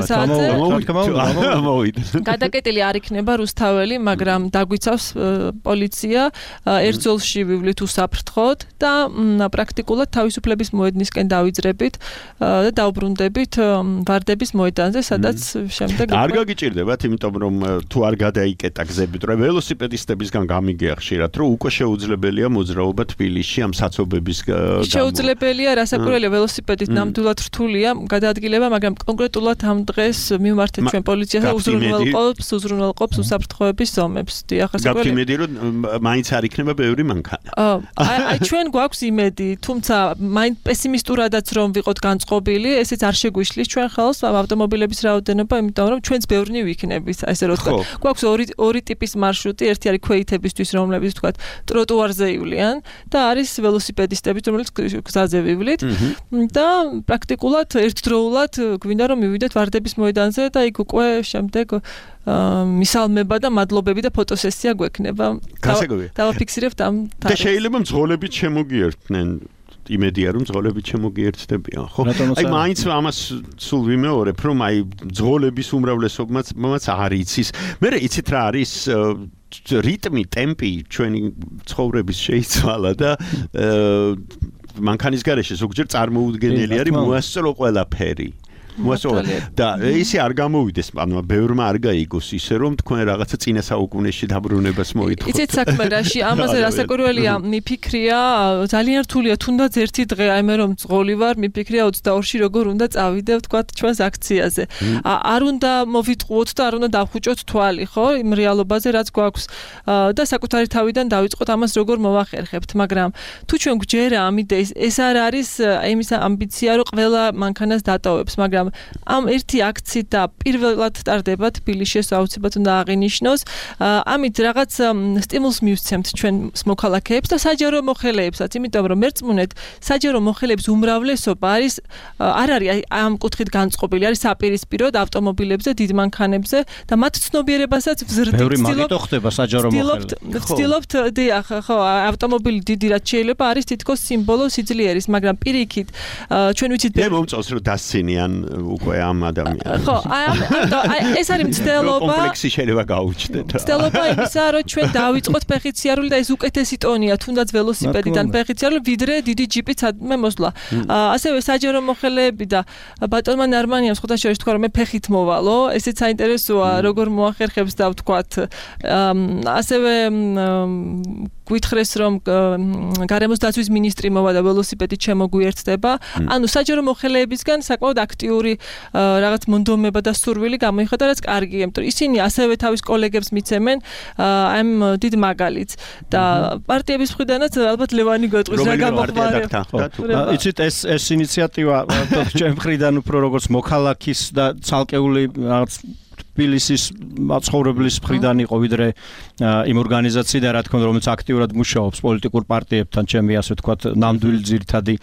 Speaker 11: გადაკეტილი არ იქნება რუსთაველი, მაგრამ დაგვიცავს პოლიცია ერთძოლში ვივლით უსაფრთხოდ და პრაქტიკულად თავისუფლების მოედნისკენ დავიძრებით და დავბრუნდებით ვარდების მოედანზე, სადაც შემდეგ
Speaker 4: არ გაგიჭირდებათ, იმიტომ რომ თუ არ გადაიკეტა გზები, რომ ველოსიპედისტებისგან გამიგია ხშირად, რომ უკვე შეუძლებელია მოძრაობა თბილისში ამ საცობების გამო.
Speaker 11: შეუძლებელია, რასაკვირველია, ველოსიპედით ნამდვილად რთულია გადაადგილება, მაგრამ კონკრეტულად ამ დღეს მივმართეთ ჩვენ პოლიციას და უზრუნველყოფს უსაფრთხოების ზომებს. დიახ,
Speaker 4: გაგთი იმედი, რომ მაინც არ იქნება ბევრი მანქანა.
Speaker 11: აი ჩვენ გვაქვს იმედი, თუმცა მაინც პესიმისტურადაც რომ ვიყოთ განწყობილი, ესეც არ შეგვიშლის ჩვენ ხელს ავტომობილების რაოდენობა, იმიტომ რომ ჩვენც ბევრნი ვიქნებით, ესე რომ ვთქვა. გვაქვს ორი ტიპის მარშრუტი, ერთი არის ქვეითებისთვის, რომლებიც ვთქვა ტროტუარზე ივლიან და არის ველოსიპედისტები, რომლებიც გზაზე ვივლით და პრაქტიკულად ერთდროულად გვინდა რომ მივიდეთ ვარდების მოედანზე და იქ უკვე შემდეგ მისალმება და მადლობები და ფოტოსესია გვექნება. დავაფიქსირებთ ამ
Speaker 4: და შეიძლება მძღოლებით შემოგიერთნენ. იმედია რომ მძღოლებით შემოგიერთდებიან, ხო? აი მაინც ამას სულ ვიმეორებ, რომ აი მძღოლების უმრავლესობაც არ იცის. მე იცით რა არის რიტმი, ტემპი ჩვენი ცხოვრების შეიცვალა და მანქანის გარეშე ზოგჯერ წარმოუდგენელი არის მოასწრო ყველაფერი. და ისე არ გამოვიდეს, ანუ ბევრმა არ გაიგოს ისე რომ თქვენ რაღაცა წინა საუკუნეში დაბრუნებას მოითხოვთ.
Speaker 11: იცით საქმე რაში, ამაზე რასაკვირველია, მიფიქრია, ძალიან რთულია, თუნდაც ერთი დღე, აი მე რომ მძღოლი ვარ, მიფიქრია 22-ში როგორ უნდა წავიდე, ვთქვათ, ჩვენს აქციაზე. არ უნდა მოვიტყუოთ და არ უნდა დავხუჭოთ თვალი, ხო, იმ რეალობაზე, რაც გვაქვს და საკუთარი თავიდან დავიწყოთ ამას როგორ მოვახერხებთ, მაგრამ თუ ჩვენ გვჯერა ამ იდეის, ეს არ არის იმის ამბიცია, რომ ყველა მანქანას დატოვებს, მაგრამ ამ ერთი აქციით და პირველად ტარდება თბილისში, აუცილებლად უნდა აღინიშნოს. ამით რაღაც სტიმულს მივცემთ ჩვენ მოქალაქეებს და საჯარო მოხელეებსაც, იმიტომ რომ მერწმუნეთ, საჯარო მოხელეების უმრავლესობა არის არ არის ამ კუთხით განწყობილი, არის საპირისპიროდ ავტომობილებზე, დიდ მანქანებზე და მათ ცნობიერებასაც ვზრდით.
Speaker 10: ბევრი მაგიტო ხდება საჯარო მოხელე.
Speaker 11: ვცდილობთ, დიახ, ხო, ავტომობილი დიდი რაც შეიძლება არის თითქოს სიმბოლო სიძლიერის, მაგრამ პირიქით ჩვენ ვიცით
Speaker 4: მე მომწონს რომ დასცინიან უკვე ამ ადამიანს.
Speaker 11: ხო, აი ეს არის მცდელობა.
Speaker 4: კომპლექსი შეიძლება გაუჩნდეთ.
Speaker 11: მცდელობა იმისა, რომ ჩვენ დავიწყოთ ფეხით სიარული და ეს უკეთესი ტონია, თუნდაც ველოსიპედიდან ფეხით სიარული, ვიდრე დიდი ჯიპით სადმე მოსვლა. ასევე საჯარო მოხელეები და ბატონმა ნარმანიამ სხვათა შორის თქვა, რომ მე ფეხით მოვალო, ესეც საინტერესოა, როგორ მოახერხებს და ვთქვათ. ასევე გვითხრეს, რომ გარემოს დაცვის მინისტრი მოვა და ველოსიპედით შემოგვიერთდება. ანუ საჯარო მოხელეებისგან საკმაოდ აქტიური რაღაც მონდომება და სურვილი გამოიხადა, რაც კარგია, იმიტომ რომ ისინი ასევე თავის კოლეგებს მიცემენ ამ დიდ მაგალითს და პარტიების მხრიდანაც ალბათ ლევანი გეტყვის რა გამოხმარება.
Speaker 10: იცით ეს ინიციატივა ჩვენ მხრიდან უფრო როგორც მოქალაქის და ცალკეული რაღაც თბილისის მაცხოვრებლის მხრიდან იყო ვიდრე იმ ორგანიზაციიდან, რა თქმა უნდა, რომელიც აქტიურად მუშაობს პოლიტიკურ პარტიებთან, ჩემი ასე ვთქვათ, ნამდვილი ძირითადი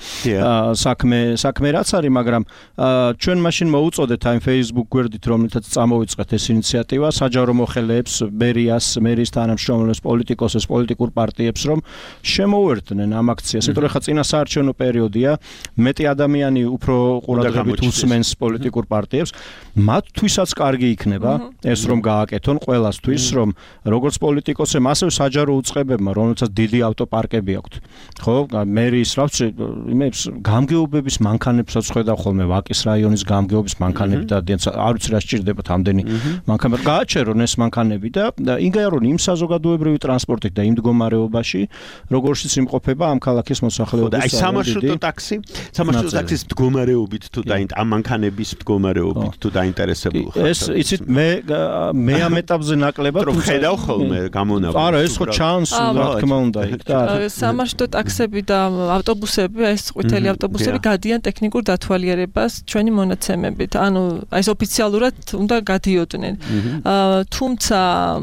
Speaker 10: საქმე რაც არის, მაგრამ ჩვენ მაშინ მოუწოდეთ აი Facebook გვერდით, რომელთაც წამოვიწყეთ ეს ინიციატივა, საჯარო მოხელეებს, მერის თანამშრომლებს, პოლიტიკოსებს, პოლიტიკურ პარტიებს, რომ შემოუერთდნენ ამ აქციას. იმიტომ რომ ხა წინა საარჩევნო პერიოდია, მეტი ადამიანი უფრო ყურადღებით უსმენს პოლიტიკურ პარტიებს, მათთვისაც კარგი იქნება ეს რომ გააკეთონ ყველასთვის, რომ როგორც პოლიტიკოსებმა, ასევე საჯარო უწყებებმა, რომელთაც დიდი ავტოპარკები აქვთ. ხო, მერის რა ვიცი, იმებს გამგეობების მანქანებსაც ხედავ ხოლმე, ვაკის რაიონის გამგეობის მანქანები და არ ვიცი რა სჭირდებათ ამდენი მანქანები. გააჩერონ ეს მანქანები და იგერონ იმ საზოგადოებრივი ტრანსპორტით და იმ მდგომარეობაში, როგორშიც იმყოფება ამ ქალაქის მოსახლეობა.
Speaker 4: აი სამარშრუტო ტაქსი, ტაქსის მდგომარეობით თუ ამ მანქანების მდგომარეობით თუ დაინტერესებული ხართ.
Speaker 10: ეს იცით მე ამ ეტაპზე ნაკლებად
Speaker 4: რომ ხედავ ხოლმე გამონაბოლს.
Speaker 10: არა, ეს ხო ჩანს, რა თქმა უნდა, იქ და
Speaker 11: სამარშრუტო ტაქსები და ავტობუსები, ეს ყვითელი ავტობუსები გადიან ტექნიკურ დათვალიერებას ჩვენი მონაცემებით. ანუ ეს ოფიციალურად უნდა გადიოდნენ. თუმცა,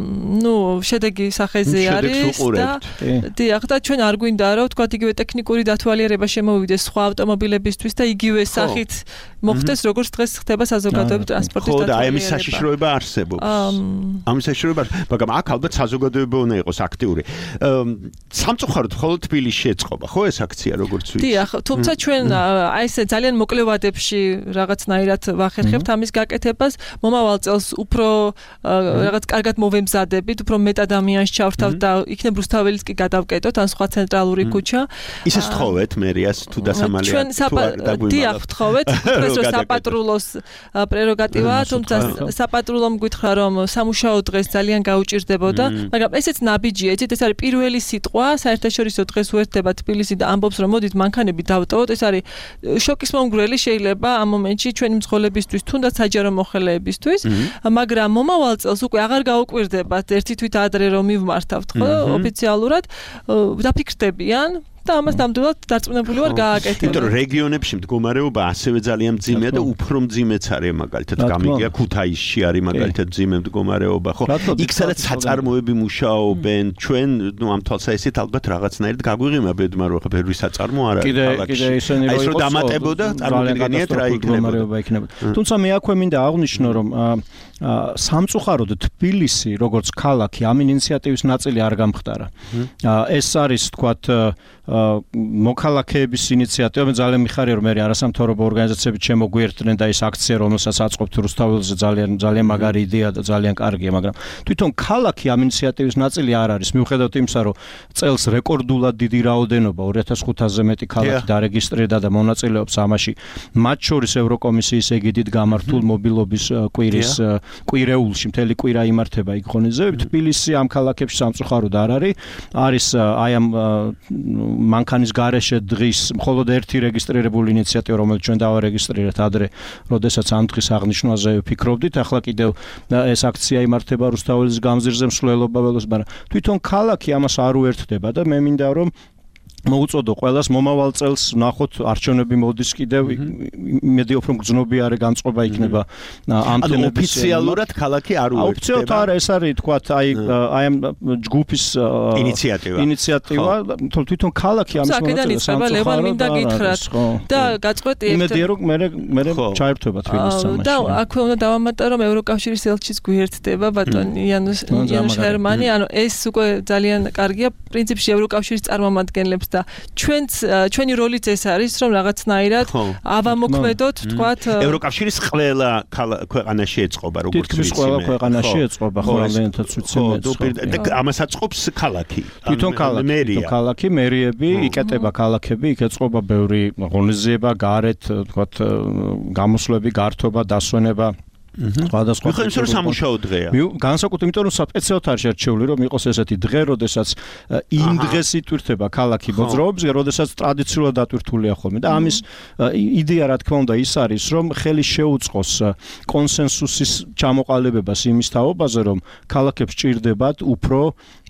Speaker 11: შედეგი სახეზე არის და დიახ, და ჩვენ არ გვინდა რომ ვთქვათ იგივე ტექნიკური დათვალიერება შემოვიდეს სხვა ავტომობილებისთვის და იგივე სახით მოხდეს, როგორც დღეს ხდება საზოგადოებრივი ტრანსპორტის დათვალიერება.
Speaker 4: ხო, და აი ამის საშიშროება საშუალება არსებობს. ამის საშუალება, მაგრამ აქ ალბათ საზოგადოება უნდა იყოს აქტიური. სამწუხაროდ მხოლოდ თბილისში ეწყობა, ხო ეს აქცია როგორც ვიცი?
Speaker 11: დიახ, თუმცა ჩვენ აი ესე ძალიან მოკლე ვადებში რაღაცნაირად ვახერხებთ ამის გაკეთებას. მომავალ წელს უფრო რაღაც კარგად მოვემზადებით, უფრო მეტ ადამიანს ჩავრთავთ და იქნებ რუსთაველიც კი გადავკეტოთ, ან სხვა ცენტრალური ქუჩა.
Speaker 4: ისე სთხოვეთ მერიას თუ დასამალია
Speaker 11: ჩვენ დიახ, ვთხოვეთ, უბრალოდ რომ საპატრულოს პრეროგატივაა, თუმცა საპატრულომ გითხრა რომ სამუშაო დღეს ძალიან გაუჭირდებოდა, მაგრამ ესეც ნაბიჯია, იცით, ეს არის პირველი სიტყვა, საერთაშორისო დღეს უერთდება თბილისი და ამბობს რომ მოდით მანქანები დავტოვოთ, ეს არის შოკის მომგვრელი შეიძლება ამ მომენტში ჩვენი მძღოლებისთვის, თუნდაც საჯარო მოხელეებისთვის, მაგრამ მომავალ წელს უკვე აღარ გაუკვირდებათ ერთი თვით ადრე რომ მივმართავთ, ხო, ოფიციალურად დაფიქრდებიან და ამას ნამდვილად დარწმუნებული ვარ გააკეთებთ.
Speaker 4: იმიტომ რომ რეგიონებში მდგომარეობა ასევე ძალიან მძიმეა და უფრო მძიმეც არის მაგალითად გამიგია ქუთაისში არის მაგალითად მძიმე მდგომარეობა, ხო? იქ სადაც საწარმოები მუშაობენ, ჩვენ ნუ ამ თვალსაზრისით ალბათ რაღაცნაირად გაგვიღიმა ბედმა რომ ხა ბევრი საწარმო არ არის ქალაქში. აი ეს რომ დამატებოდა წარმოგიდგენიათ რა იქნებოდა.
Speaker 10: თუმცა მე აქვე მინდა აღვნიშნო რომ სამწუხაროდ თბილისი როგორც ქალაქი ამ ინიციატივის ნაწილი არ გამხდარა. ეს არის თქვათ მოქალაქეების ინიციატივა, მე ძალიან მიხარია რომ მე არასამთავრობო ორგანიზაციები შემოგვიერთდნენ და ეს აქცია რომელსაც აწყობთ რუსთაველზე ძალიან მაგარი იდეა და ძალიან კარგია, მაგრამ თვითონ ქალაქი ამ ინიციატივის ნაწილი არ არის, მიუხედავად იმისა რომ წელს რეკორდულად დიდი რაოდენობა 2500-ზე მეტი ქალაქი დარეგისტრირდა და მონაწილეობს ამაში, მათ შორის ევროკომისიის ეგიდით გამართულ მობილობის კვირეულში მთელი კვირა იმართება იქ ღონისძიებები. თბილისი ამ ქალაქებში სამწუხაროდ არ არის აი ამ მანქანის გარეშე დღის მხოლოდ ერთი რეგისტრირებული ინიციატივა, რომელიც ჩვენ დავარეგისტრირეთ ადრე, როდესაც ამ დღის აღნიშვნაზე ვფიქრობდით, ახლა კიდევ ეს აქცია იმართება რუსთაველის გამზირზე მსვლელობა ველოს, მაგრამ თვითონ ქალაქი ამას არ უერთდება და მე მინდა რომ მოუწოდო ყველას მომავალ წელს ნახოთ არჩევნები მოდის კიდევ იმედი უფრო გრძნობიარე განწყობა იქნება ამ თემების
Speaker 4: ოფიციალურად ქალაქი არ უერთდება.
Speaker 10: ოფიციალურად არა, ეს არის თქვათ აი ამ ჯგუფის ინიციატივა, თვითონ ქალაქი ამის
Speaker 11: მონაწილეა. აქედან ლევან მინდა გითხრათ და გაწყვეტი
Speaker 10: იმედია რომ მე ჩაერთვება თბილისის სამაში.
Speaker 11: და აქვე უნდა დავამატო რომ ევროკავშირის ელჩიც გვიერთდება ბატონი იანუს ჰერმანი, ანუ ეს უკვე ძალიან კარგია პრინციპში ევროკავშირის წარმომადგენლებს და ჩვენი როლიც ეს არის რომ რაღაცნაირად ავამოქმედოთ თქვათ
Speaker 4: ევროკავშირის ყველა ქვეყანაში ეწყობა როგორც
Speaker 10: ვიცი ყველა ქვეყანაში ეწყობა ხო რამდენადაც ვიცი
Speaker 4: ამას აწყობს ქალაქი
Speaker 10: თვითონ ქალაქი მერიები იკეტება ქალაქები იქ ეწყობა ბევრი ღონისძიება გარეთ თქვათ გამოსვლები გართობა დასვენება სხვადასხვა
Speaker 4: სამუშაო დღეა.
Speaker 10: განსაკუთრებით იმიტომ რომ სპეციალურად არ შერჩეული რომ იყოს ესეთი დღე, როდესაც იმ დღეს იტვირთება ქალაქი მოძრაობის, როდესაც ტრადიციულად დატვირთულია ხოლმე და ამის იდეა რა თქმა უნდა ის არის რომ ხელი შეუწყოს კონსენსუსის ჩამოყალიბებას იმის თაობაზე რომ ქალაქებს ჭირდებათ უფრო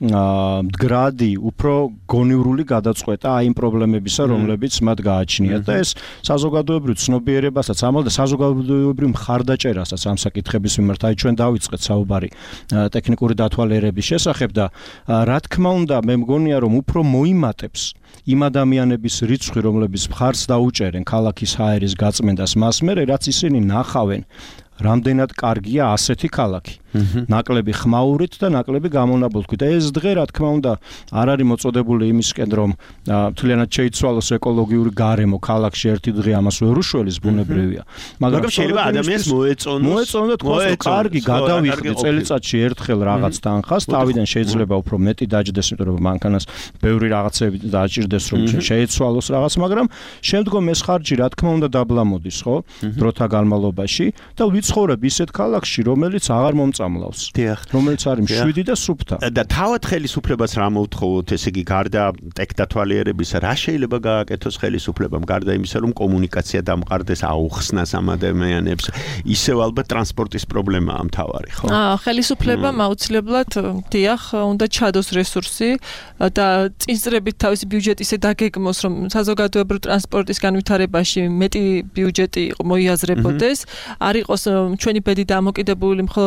Speaker 10: მდგრადი, უფრო გონივრული გადაწყვეტა აი იმ პრობლემებისა, რომლებიც მათ გააჩნიათ და ეს საზოგადოებრივ ცნობიერებასაც ამალ და საზოგადოებრივ მხარდაჭერასაც ამ საკითხების მიმართ აი ჩვენ დავიწყეთ საუბარი ტექნიკური დათვალიერების შესახებ და რა თქმა უნდა მე მგონია რომ უფრო მოიმატებს იმ ადამიანების რიცხვი რომლებიც მხარს დაუჭერენ ქალაქის ჰაერის გაწმენდას მას მერე რაც ისინი ნახავენ რამდენად კარგია ასეთი ქალაქი. ნაკლები ხმაურით და ნაკლები გამონაბოლქვით. და ეს დღე რა თქმა უნდა არ არის მოწოდებული იმისკენ რომ თლიანად შეიცვალოს ეკოლოგიური გარემო ქალაქში ერთი დღე ამას ვერ უშველის ბუნებრივია.
Speaker 4: მაგრამ შეიძლება ადამიანს
Speaker 10: მოეწონოს თქვა კარგი გადავიხდი წელიწადში ერთხელ რაღაც თანხას, თავიდან შეიძლება უფრო მეტი დაჯდეს, იმიტომ რომ მანქანას ბევრი რაღაცები დააჭირდეს რომ შეიცვალოს რაღაც, მაგრამ შემდგომ ეს ხარჯი რა თქმა უნდა დაბლა მოდის, ხო? დროთა განმავლობაში და ვიცხოვრებ ისეთ ქალაქში, რომელიც აღარ მომწამლავს. რომელიც არის მშვიდი და სუფთა.
Speaker 4: და თავად ხელისუფლებას რა მოვთხოვოთ, ესე იგი, გარდა ტექნოლოგიებისა, რა შეიძლება გააკეთოს ხელისუფლებამ, გარდა იმისა, რომ კომუნიკაცია დამყარდეს, აუხსნას ამ ადამიანებს, ისევ ალბათ ტრანსპორტის პრობლემაა მთავარი, ხო?
Speaker 11: ხელისუფლებამ აუცილებლად, დიახ, უნდა ჩადოს რესურსი და წინსწრებით თავისი ბიუჯეტი ისე დაგეგმოს, რომ საზოგადოებრივ ტრანსპორტის განვითარებაში მეტი ბიუჯეტი მოიაზრებოდეს, არ იყოს ჩვენი ბედი დამოკიდებული მხოლოდ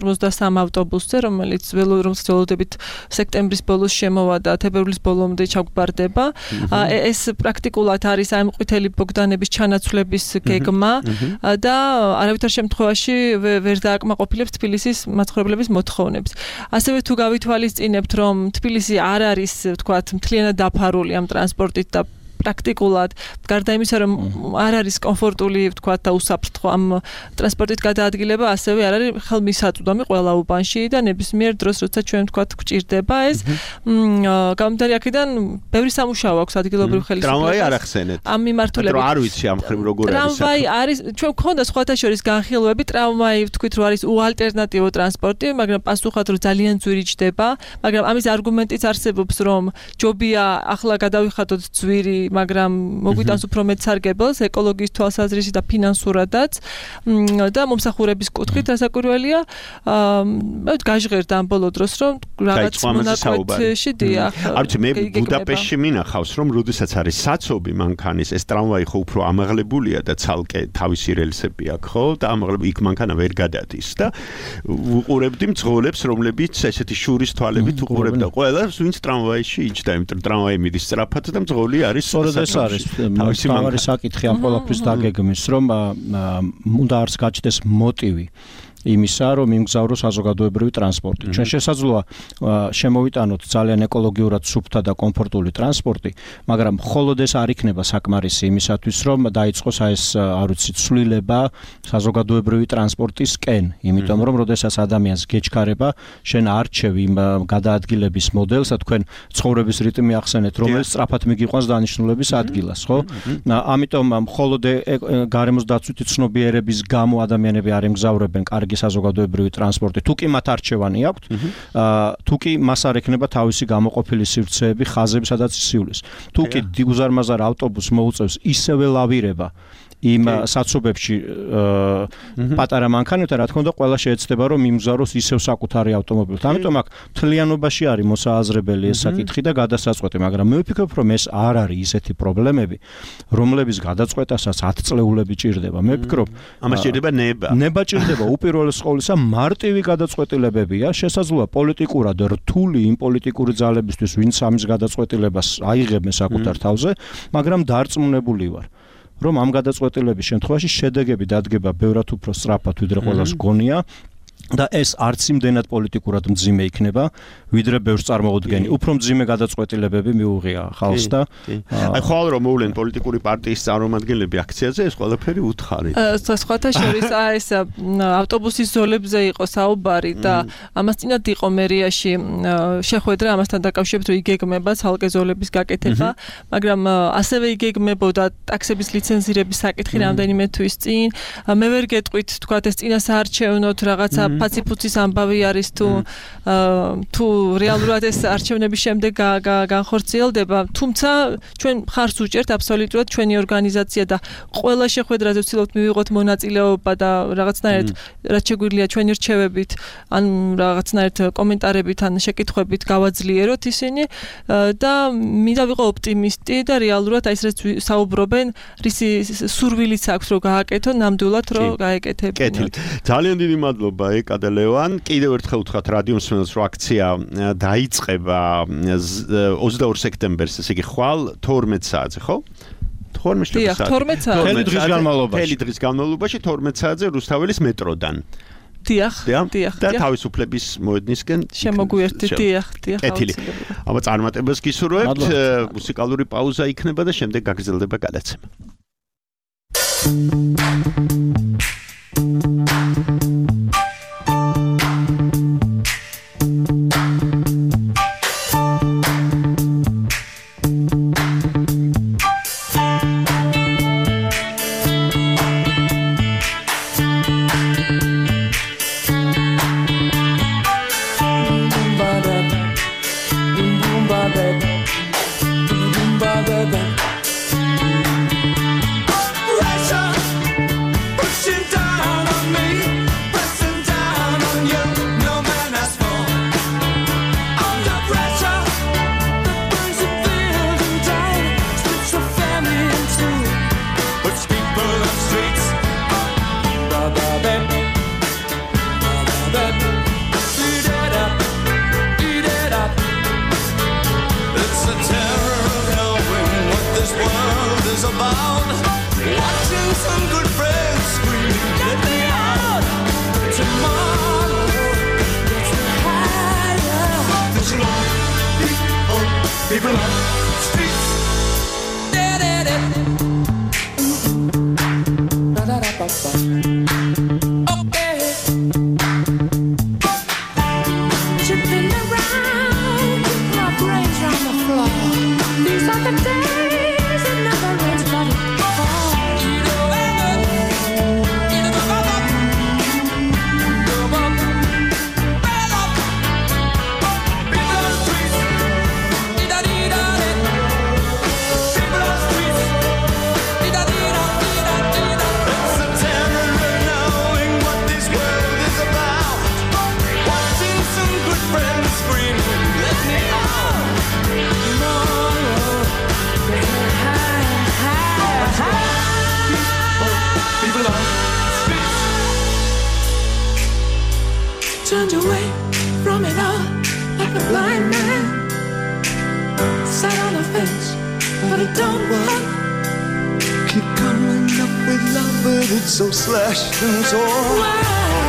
Speaker 11: 43 ავტობუსზე, რომელიც ველოდებით სექტემბრის ბოლოს შემოვა და თებერვლის ბოლომდე ჩაგვბარდება. ეს პრაქტიკულად არის აი მყვითელი ბოგდანების ჩანაცვლების გეგმა და არავითარ შემთხვევაში ვერ დააკმაყოფილებს თბილისის მაცხოვრებლების მოთხოვნებს. ასევე თუ გავითვალისწინებთ, რომ თბილისი არ არის, ვთქვათ, მთლიანად დაფარული ამ ტრანსპორტით და პრაქტიკულად გარდა იმისა, რომ არ არის კომფორტული, ვთქვათ, და უსაფრთხო ამ ტრანსპორტით გადაადგილება, ასევე არ არის ხელმისაწვდომი ყველა უბანში და ნებისმიერ დროს, როცა ჩვენ ვთქვათ, გვჭირდება ეს, გამომდინარე აქედან ბევრი სამუშაო აქვს ადგილობრივ ხელისუფლებას.
Speaker 4: ტრამვაი არ ახსენეთ.
Speaker 11: ამ მიმართულებით.
Speaker 4: რომ არ ვიცი ამ ხრივ როგორ არის.
Speaker 11: ტრამვაი არის, ჩვენ გქონდა სხვათა შორის განხილვები, ტრამვაი ვთქვით, რომ არის უალტერნატივო ტრანსპორტი, მაგრამ პასუხად რომ ძალიან ძვირი ჯდება, მაგრამ ამის არგუმენტიც არსებობს, რომ ჯობია ახლა გადავიხადოთ ძვირი მაგრამ მოგვიტანს უფრო მეტ სარგებელს ეკოლოგიის თვალსაზრისით და ფინანსურადაც და მომსახურების კუთხით რასაკვირველია გაჟღერდა ამ ბოლო დროს რომ რაღაც მონაკვეთში დიახ
Speaker 4: არ ვიცი მე ბუდაპეშტში მინახავს რომ როდესაც არის საცობი მანქანის ეს ტრამვაი ხო უფრო ამაღლებულია და ცალკე თავისი რელსები აქვს ხო და ამაღლებული იქ მანქანა ვერ გადადის და უყურებდი მძღოლებს რომლებიც ესეთი შურის თვალებით უყურებდა ყველას ვინც ტრამვაიში იჯდა იმიტომ ტრამვაი მიდის სწრაფად და მძღოლი არის
Speaker 10: სწორედ ეს არის თავარი საკითხი ამ ყველაფრის დაგეგმვის რომ უნდა არც გაჩნდეს მოტივი იმისა, რომ იმგზავროს საზოგადოებრივი ტრანსპორტი. ჩვენ შესაძლოა შემოვიტანოთ ძალიან ეკოლოგიურად სუფთა და კომფორტული ტრანსპორტი, მაგრამ მხოლოდ ეს არ იქნება საკმარისი იმისათვის, რომ დაიწყოს ეს, არ ვიცი, ცვლილება საზოგადოებრივი ტრანსპორტისკენ, იმიტომ რომ როდესაც ადამიანს გეჩქარება, შენ არჩევ იმ გადაადგილების მოდელს, და თქვენ ცხოვრების რიტმი ახსენეთ, რომელიც სწრაფად მიგიყვანს დანიშნულების ადგილას, ხო? ამიტომ მხოლოდ გარემოს დაცვითი ცნობიერების გამო ადამიანები არ ემგზავრებენ კარგი საზოგადოებრივი ტრანსპორტი. თუ კი მათ არჩევანი აქვთ, თუ კი მას არ ექნება თავისი გამოყოფილი სივრცეები, ხაზები, სადაც ისივლის. თუ კი უზარმაზარ ავტობუსს მოუწევს ისევე ლავირება იმ საცობებში პატარა მანქანებთან, რა თქმა უნდა, ყველა შეეცდება, რომ იმგზავროს ისევ საკუთარი ავტომობილით. ამიტომ აქ მთლიანობაში არის მოსააზრებელი ეს საკითხი და გადასაწყვეტი, მაგრამ მე ვფიქრობ, რომ ეს არ არის ისეთი პრობლემები, რომლების გადაწყვეტასაც 10 წლეულები ჭირდება. მე ვფიქრობ,
Speaker 4: ამას ჭირდება ნება.
Speaker 10: ნება ჭირდება უპირველეს ყოვლისა მარტივი გადაწყვეტილებებია, შესაძლოა პოლიტიკურად რთული იმ პოლიტიკური ძალებისთვის, ვინც ამის გადაწყვეტილებას აიღებენ საკუთარ თავზე, მაგრამ დარწმუნებული ვარ. რომ ამ გადაწყვეტილების შემთხვევაში შედეგები დადგება ბევრად უფრო სწრაფად, ვიდრე ყველას გონია და ეს არც იმდენად პოლიტიკურად მძიმე იქნება, ვიდრე ბევრს წარმოუდგენი. უფრო მძიმე გადაწყვეტილებები მიუღია ხალხს და
Speaker 4: აი ხვალ რომ მოვლენ პოლიტიკური პარტიის წარმომადგენლები აქციაზე, ეს ყველაფერი უთხარით.
Speaker 11: სხვათა შორის ეს ავტობუსის ზოლებზე იყო საუბარი და ამას წინათ იყო მერიაში შეხვედრა ამასთან დაკავშირებით, რომ იგეგმება ცალკე ზოლების გაკეთება, მაგრამ ასევე იგეგმებოდა ტაქსების ლიცენზირების საკითხი რამდენიმე თვის წინ. მე ვერ გეტყვით, თქვათ ეს წინასაარჩევნოთ რაღაცა ფაციფუცის ამბავი არის თუ რეალურად ეს არჩევნების შემდეგ განხორციელდება, თუმცა ჩვენ ხარს უჭერთ აბსოლუტურად ჩვენი ორგანიზაცია და ყველა შეხვედრაზე ვცდილობთ მივიღოთ მონაწილეობა და რაღაცნაირად რაც შეგვიძლია ჩვენი რჩევებით, ან რაღაცნაირად კომენტარებით, ან შეკითხვებით გავაძლიეროთ ისინი და მინდა ვიყო ოპტიმისტი და რეალურად აი ეს საუბრობენ, რისი სურვილიც აქვს რომ გააკეთონ, ნამდვილად რომ გაეკეთებინათ.
Speaker 4: ძალიან დიდი მადლობა ეკა და ლევან. კიდევ ერთხელ ვთქვათ რადიო მსმენელს, რომ აქცია დაიწყება 22 სექტემბერს, ესე იგი ხვალ 12 საათზე, ხო? 12 საათზე.
Speaker 10: მთელი
Speaker 4: დღის განმავლობაში 12 საათზე რუსთაველის მეტროდან.
Speaker 11: დიახ.
Speaker 4: და თავისუფლების მოედნისკენ
Speaker 11: შემოგვიერთეთ, დიახ.
Speaker 4: კეთილი. აბა წარმატებას გისურვებთ. მუსიკალური პაუზა იქნება და შემდეგ გაგრძელდება გადაცემა.
Speaker 12: some good friends screaming, let me out. Tomorrow gets me higher. There's a lot of people on the streets. Okay. Tripping around, my brains on the floor. These are the days that never ends, but it turned away from it all like a blind man. Sat on the fence, but it don't work. Keep coming up with love, but it's so slashed and torn. Why?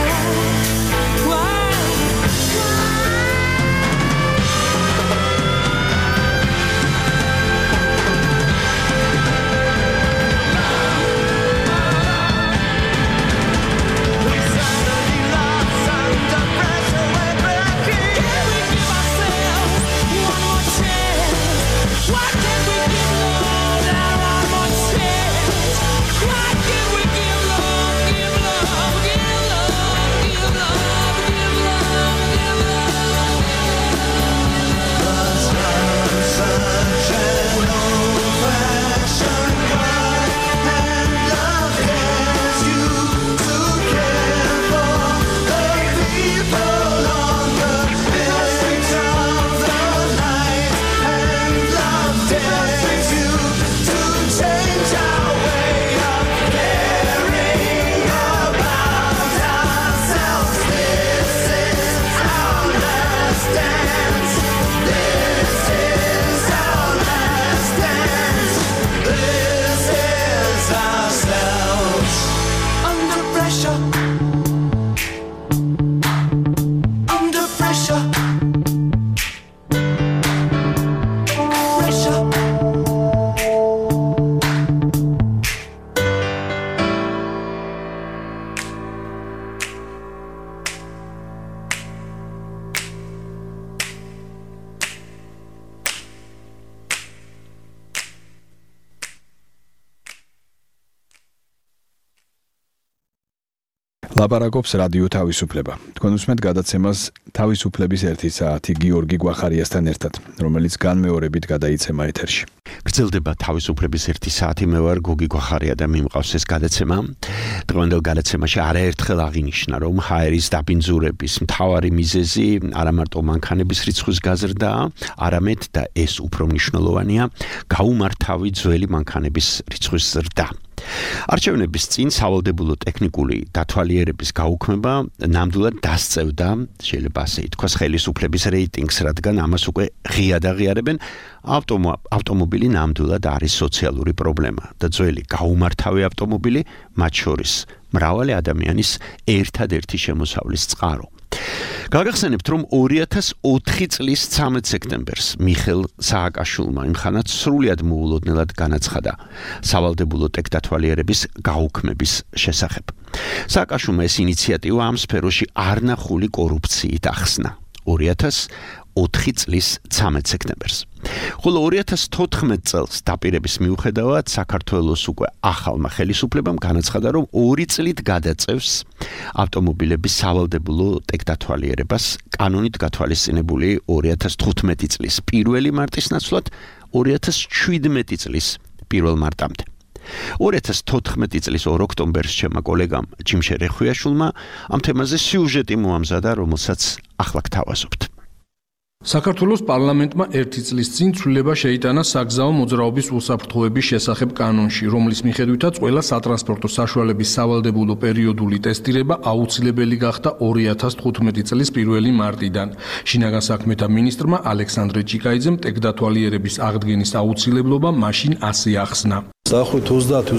Speaker 2: ლაპარაკობს რადიო თავისუფლება. თქვენ უსმენთ გადაცემას თავისუფლების 1 საათი გიორგი გვახარიასთან ერთად, რომელიც განმეორებით გადაიცემა ეთერში.
Speaker 4: გრძელდება თავისუფლების 1 საათი, მე ვარ გოგი გვახარია და მიმყავს ეს გადაცემა. დღევანდელ გადაცემაში არაერთხელ აღინიშნა, რომ ჰაერის დაბინძურების მთავარი მიზეზი არა მარტო მანქანების რიცხვის გაზრდაა, არამედ და ეს უფრო მნიშვნელოვანია, გაუმართავი ძველი მანქანების რიცხვის ზრდა. არჩევნების წინ სავალდებულო ტექნიკური დათვალიერების გაუქმება ნამდვილად დასწევდა, შეიძლება ასე ითქვას, ხელისუფლების რეიტინგს, რადგან ამას უკვე ღიად აღიარებენ, ავტომობილი ნამდვილად არის სოციალური პრობლემა და ძველი გაუმართავი ავტომობილი მათ შორის მრავალი ადამიანის ერთადერთი შემოსავლის წყარო. გაგახსენებთ, რომ 2004 წლის 13 სექტემბერს მიხელ სააკაშვილმა იმხანად სრულად მოულოდნელად განაცხადა სავალდებულო ტექდათვალიერების გაუქმების შესახებ. სააკაშვილმა ეს ინიციატივა ამ სფეროში არნახული კორუფციით ახსნა 2004 წლის 13 სექტემბერს. ხოლო 2014 წელს დაპირების მიუხედავად საქართველოს უკვე ახალმა ხელისუფლებამ განაცხადა, რომ 2 წლით გადაწევს ავტომობილების სავალდებულო ტექდათვალიერებას კანონით გათვალისწინებული 2015 წლის 1 მარტის ნაცვლად 2017 წლის 1 მარტამდე. 2014 წლის 2 ოქტომბერს ჩემმა კოლეგამ ჯიმშე რეხვიაშვილმა ამ თემაზე სიუჟეტი მოამზადა, რომელსაც ახლა გთავაზობთ.
Speaker 13: საქართველოს პარლამენტმა 1 წლის წინ ცვლილება შეიტანა საგზაო მოძრაობის უსაფრთხოების შესახებ კანონში, რომლის მიხედვითაც ყველა სატრანსპორტო საშუალების სავალდებულო პერიოდული ტესტირება აუცილებელი გახდა 2015 წლის 1 მარტიდან. შინაგან საქმეთა მინისტრმა ალექსანდრე ჭიკაიძემ ტექდათვალიერების აღდგენის აუცილებლობა მაშინ ასე ახსნა.
Speaker 14: დაახლოებით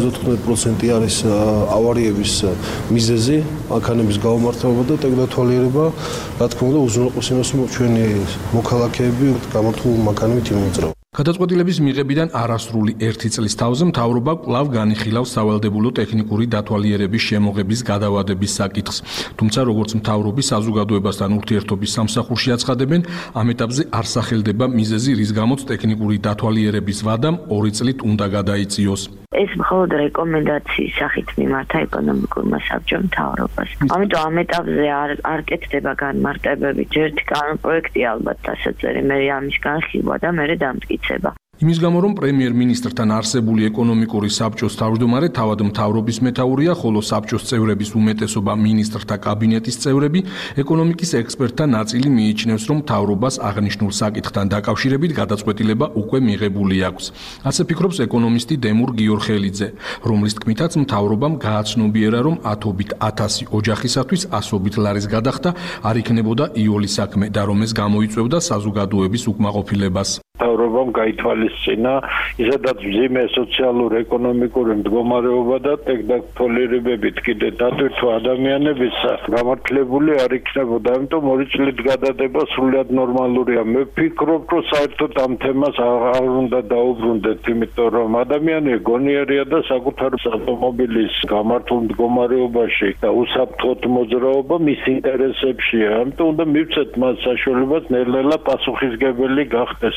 Speaker 14: 30-35% არის ავარიების მიზეზი, მანქანების გაუმართლება და ტექნოლოგიება, რა თქმა უნდა, უზრუნველყოფს იმას, რომ ჩვენი მოქალაქეები გამართულ მანქანებით იმოძრავენ.
Speaker 13: გადაწყვეტილების მიღებიდან არასრული 1 წლის თავზე მთავრობა კვლავ განიხილავს სავალდებულო ტექნიკური დათვალიერების შემოღების გადავადების საკითხს. თუმცა როგორც მთავრობის საზოგადოებასთან ურთიერთობის სამსახურში აცხადებენ, ამ ეტაპზე არ სახელდება მიზეზი, რის გამოც ტექნიკური დათვალიერების ვადამ 2 წლით უნდა გადაიწიოს.
Speaker 15: ეს მხოლოდ რეკომენდაციის სახით მიმართა ეკონომიკურმა საბჭომ მთავრობას. ამიტომ ამ ეტაპზე არ კეთდება განმარტებები. ერთი კანონპროექტი ალბათ დასაწერი, მე ამის განხილვა და მე დამტკიცება.
Speaker 13: იმის გამო, რომ პრემიერ-მინისტრთან არსებული ეკონომიკური საბჭოს თავმჯდომარე თავად მთავრობის მეთაურია, ხოლო საბჭოს წევრების უმეტესობა მინისტრთა კაბინეტის წევრები, ეკონომიკის ექსპერტთა ნაწილი მიიჩნევს, რომ მთავრობას აღნიშნულ საკითხთან დაკავშირებით გადაწყვეტილება უკვე მიღებული აქვს. ასე ფიქრობს ეკონომისტი დემურ გიორხელიძე, რომლის თქმითაც მთავრობამ გააცნობიერა, რომ ათობით 1000 ოჯახისათვის ასობით ლარის გადახდა არ იქნებოდა იოლის საქმე და რომ ეს გამოიწვევდა საზოგადოების უკმაყოფილებას.
Speaker 16: მთავრობამ გაითვალისწინა ისედაც მძიმე სოციალურ-ეკონომიკური მდგომარეობა და ტექნოლოგიებით კიდე დატვირთვა ადამიანების გამართლებული არ იქნებოდა, ამიტომ 2 წლით გადადება სრულიად ნორმალურია. მე ვფიქრობ, რომ საერთოდ ამ თემას არ უნდა დაუბრუნდეთ, იმიტომ რომ ადამიანი გონიერია და საკუთარ ავტომობილის გამართულ მდგომარეობაში და უსაფრთხოდ მოძრაობა მის ინტერესებშია. ამიტომ უნდა მივცეთ მას საშუალებას ნელ-ნელა პასუხისგებელი გახდეს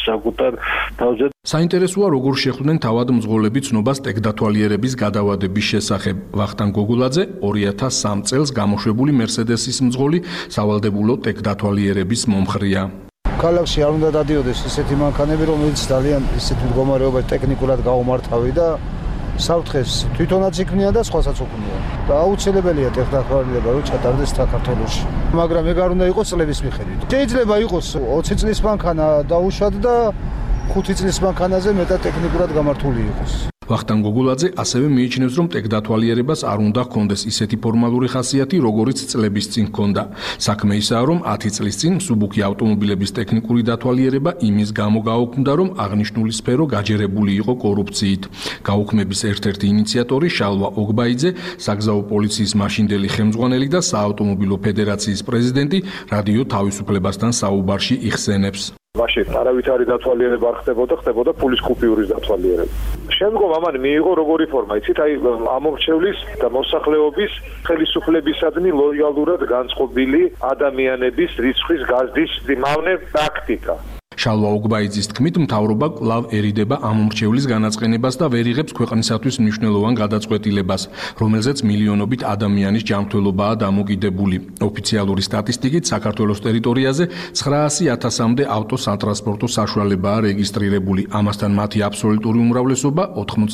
Speaker 16: თავზე.
Speaker 13: საინტერესოა, როგორ შეხვდნენ თავად მძღოლები ცნობას ტექდათვალიერების გადავადების შესახებ. ვახტანგ გოგულაძე 2003 წელს გამოშვებული მერსედესის მძღოლი სავალდებულო ტექდათვალიერების მომხრია.
Speaker 17: ქალაქში არ უნდა დადიოდეს ისეთი მანქანები, რომელიც ძალიან ისეთ მდგომარეობაში ტექნიკურად გაუმართავი და საფრთხეს თვითონაც იქმნია და სხვასაც უქმნია. და აუცილებელია ტექდათვალიერება, რომ ჩატარდეს საქართველოში. მაგრამ ეგ არ უნდა იყოს წლების მიხედვით. შეიძლება იყოს 20 წლის მანქანა დაუშვათ და 5 წლის მანქანაზე მეტად ტექნიკურად გამართული იყოს.
Speaker 13: ვახტანგ გოგულაძე ასევე მიიჩნევს, რომ ტექდათვალიერებას არ უნდა ჰქონდეს ისეთი ფორმალური ხასიათი, როგორიც წლების წინ ჰქონდა. საქმე ისაა, რომ 10 წლის წინ მსუბუქი ავტომობილების ტექნიკური დათვალიერება იმის გამო გაუქმდა, რომ აღნიშნული სფერო გაჯერებული იყო კორუფციით. გაუქმების ერთ-ერთი ინიციატორი შალვა ოგბაიძე, საგზაო პოლიციის მაშინდელი ხელმძღვანელი და საავტომობილო ფედერაციის პრეზიდენტი რადიო თავისუფლებასთან საუბარში იხსენებს.
Speaker 18: მაშინ არავითარი დათვალიერება არ ხდებოდა ფულის კუპიურის დათვალიერება. შემდგომ ამან მიიღო როგორი ფორმა, იცით, აი ამომრჩევლის და მოსახლეობის ხელისუფლებისადმი ლოიალურად განწყობილი ადამიანების რიცხვის გაზრდის მავნე პრაქტიკა.
Speaker 13: შალვა ოგბაიძის თქმით, მთავრობა კვლავ ერიდება ამომრჩევლის განაწყენებას და ვერ იღებს ქვეყნისათვის მნიშვნელოვან გადაწყვეტილებას, რომელზეც მილიონობით ადამიანის ჯანმრთელობაა დამოკიდებული. ოფიციალური სტატისტიკით საქართველოს ტერიტორიაზე 900.000-მდე ავტოსატრანსპორტო საშუალებაა რეგისტრირებული. ამასთან მათი აბსოლუტური უმრავლესობა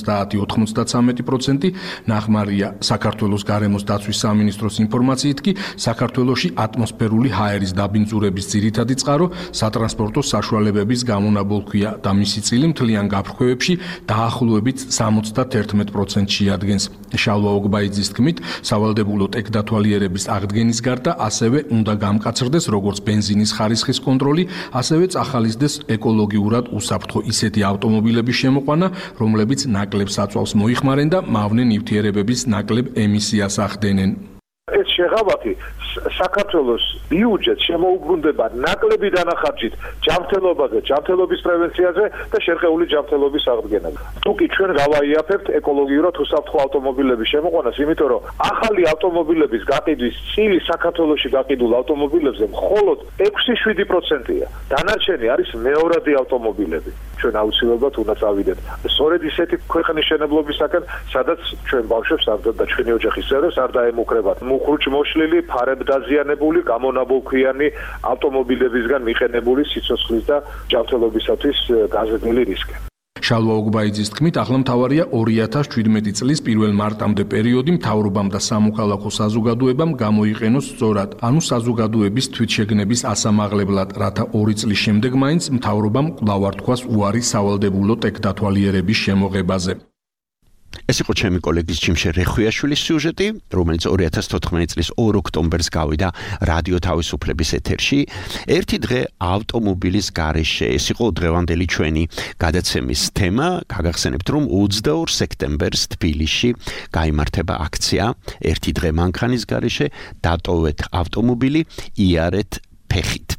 Speaker 13: 90-93% ნახმარია. საქართველოს გარემოს დაცვის სამინისტროს ინფორმაციით კი საქართველოში ატმოსფერული ჰაერის დაბინძურების ძირითადი წყარო სატრანსპორტო საშუალებების გამონაბოლქვია და მისი წილი მთლიან გაფრქვევებში დაახლოებით 71% შეადგენს. შალვა ოგბაიძის თქმით, სავალდებულო ტექდათვალიერების აღდგენის გარდა ასევე უნდა გამკაცრდეს როგორც ბენზინის ხარისხის კონტროლი, ასევე წახალისდეს ეკოლოგიურად უსაფრთხო ისეთი ავტომობილების შემოყვანა, რომლებიც ნაკლებ საწვავს მოიხმარენ და მავნე ნივთიერებების ნაკლებ ემისიას ახდენენ.
Speaker 18: ეს შეღავათი საქართველოს ბიუჯეტს შემოუბრუნდება ნაკლები დანახარჯით ჯანმრთელობაზე, ჯანმრთელობის პრევენციაზე და შერყეული ჯანმრთელობის აღდგენაზე. თუკი ჩვენ გავაიაფებთ ეკოლოგიურად უსაფრთხო ავტომობილების შემოყვანას, იმიტომ რომ ახალი ავტომობილების გაყიდვის წილი საქართველოში გაყიდულ ავტომობილებზე მხოლოდ 6-7%-ია. დანარჩენი არის მეორადი ავტომობილები. ჩვენ აუცილებლად უნდა წავიდეთ. სწორედ ისეთი ქვეყნის შენებლობისაკენ, სადაც ჩვენ ბავშვებს და ჩვენი ოჯახის წევრებს არ დაემუქრებათ. მუხრუჭ მოშლილი, ფარებ დაზიანებული, გამონაბოლქვიანი ავტომობილებისგან მიყენებული სიცოცხლის და ჯანმრთელობისათვის გაზრდილი რისკი.
Speaker 13: შალვა ოგბაიძის თქმით, ახლა მთავარია 2017 წლის 1 მარტამდე პერიოდი მთავრობამ და სამოქალაქო საზოგადოებამ გამოიყენოს სწორად, ანუ საზოგადოების თვითშეგნების ასამაღლებლად, რათა 2 წლის შემდეგ მაინც მთავრობამ კვლავ არ თქვას უარი სავალდებულო ტექდათვალიერების შემოღებაზე.
Speaker 4: ეს იყო ჩემი კოლეგის ჯიმშე რეხვიაშვილის სიუჟეტი, რომელიც 2014 წლის 2 ოქტომბერს გავიდა რადიო თავისუფლების ეთერში. ერთი დღე ავტომობილის გარეშე. ეს იყო დღევანდელი ჩვენი გადაცემის თემა. გაგახსენებთ, რომ 22 სექტემბერს თბილისში გაიმართება აქცია. ერთი დღე მანქანის გარეშე, დატოვეთ ავტომობილი, იარეთ ფეხით.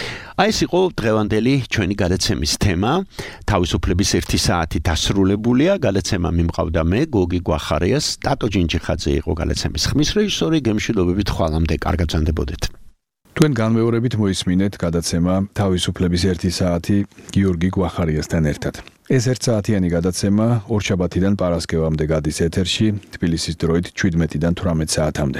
Speaker 4: ეს იყო დღევანდელი ჩვენი გადაცემის თემა. თავისუფლების 1 საათი დასრულებულია. გადაცემა მიმყავდა მე, გოგი გვახარიას, ტატო ჯინჯიხაძე იყო გადაცემის ხმის რეჟისორი. გემშვიდობებით ხვალამდე, კარგად ბრძანდებოდეთ.
Speaker 2: თქვენ განმეორებით მოისმინეთ გადაცემა თავისუფლების 1 საათი გიორგი გვახარიასთან ერთად. ეს 1 საათიანი გადაცემა ორშაბათიდან პარასკევამდე გადის ეთერში, თბილისის დროით 17-დან 18 საათამდე.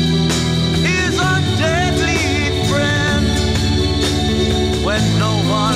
Speaker 12: No one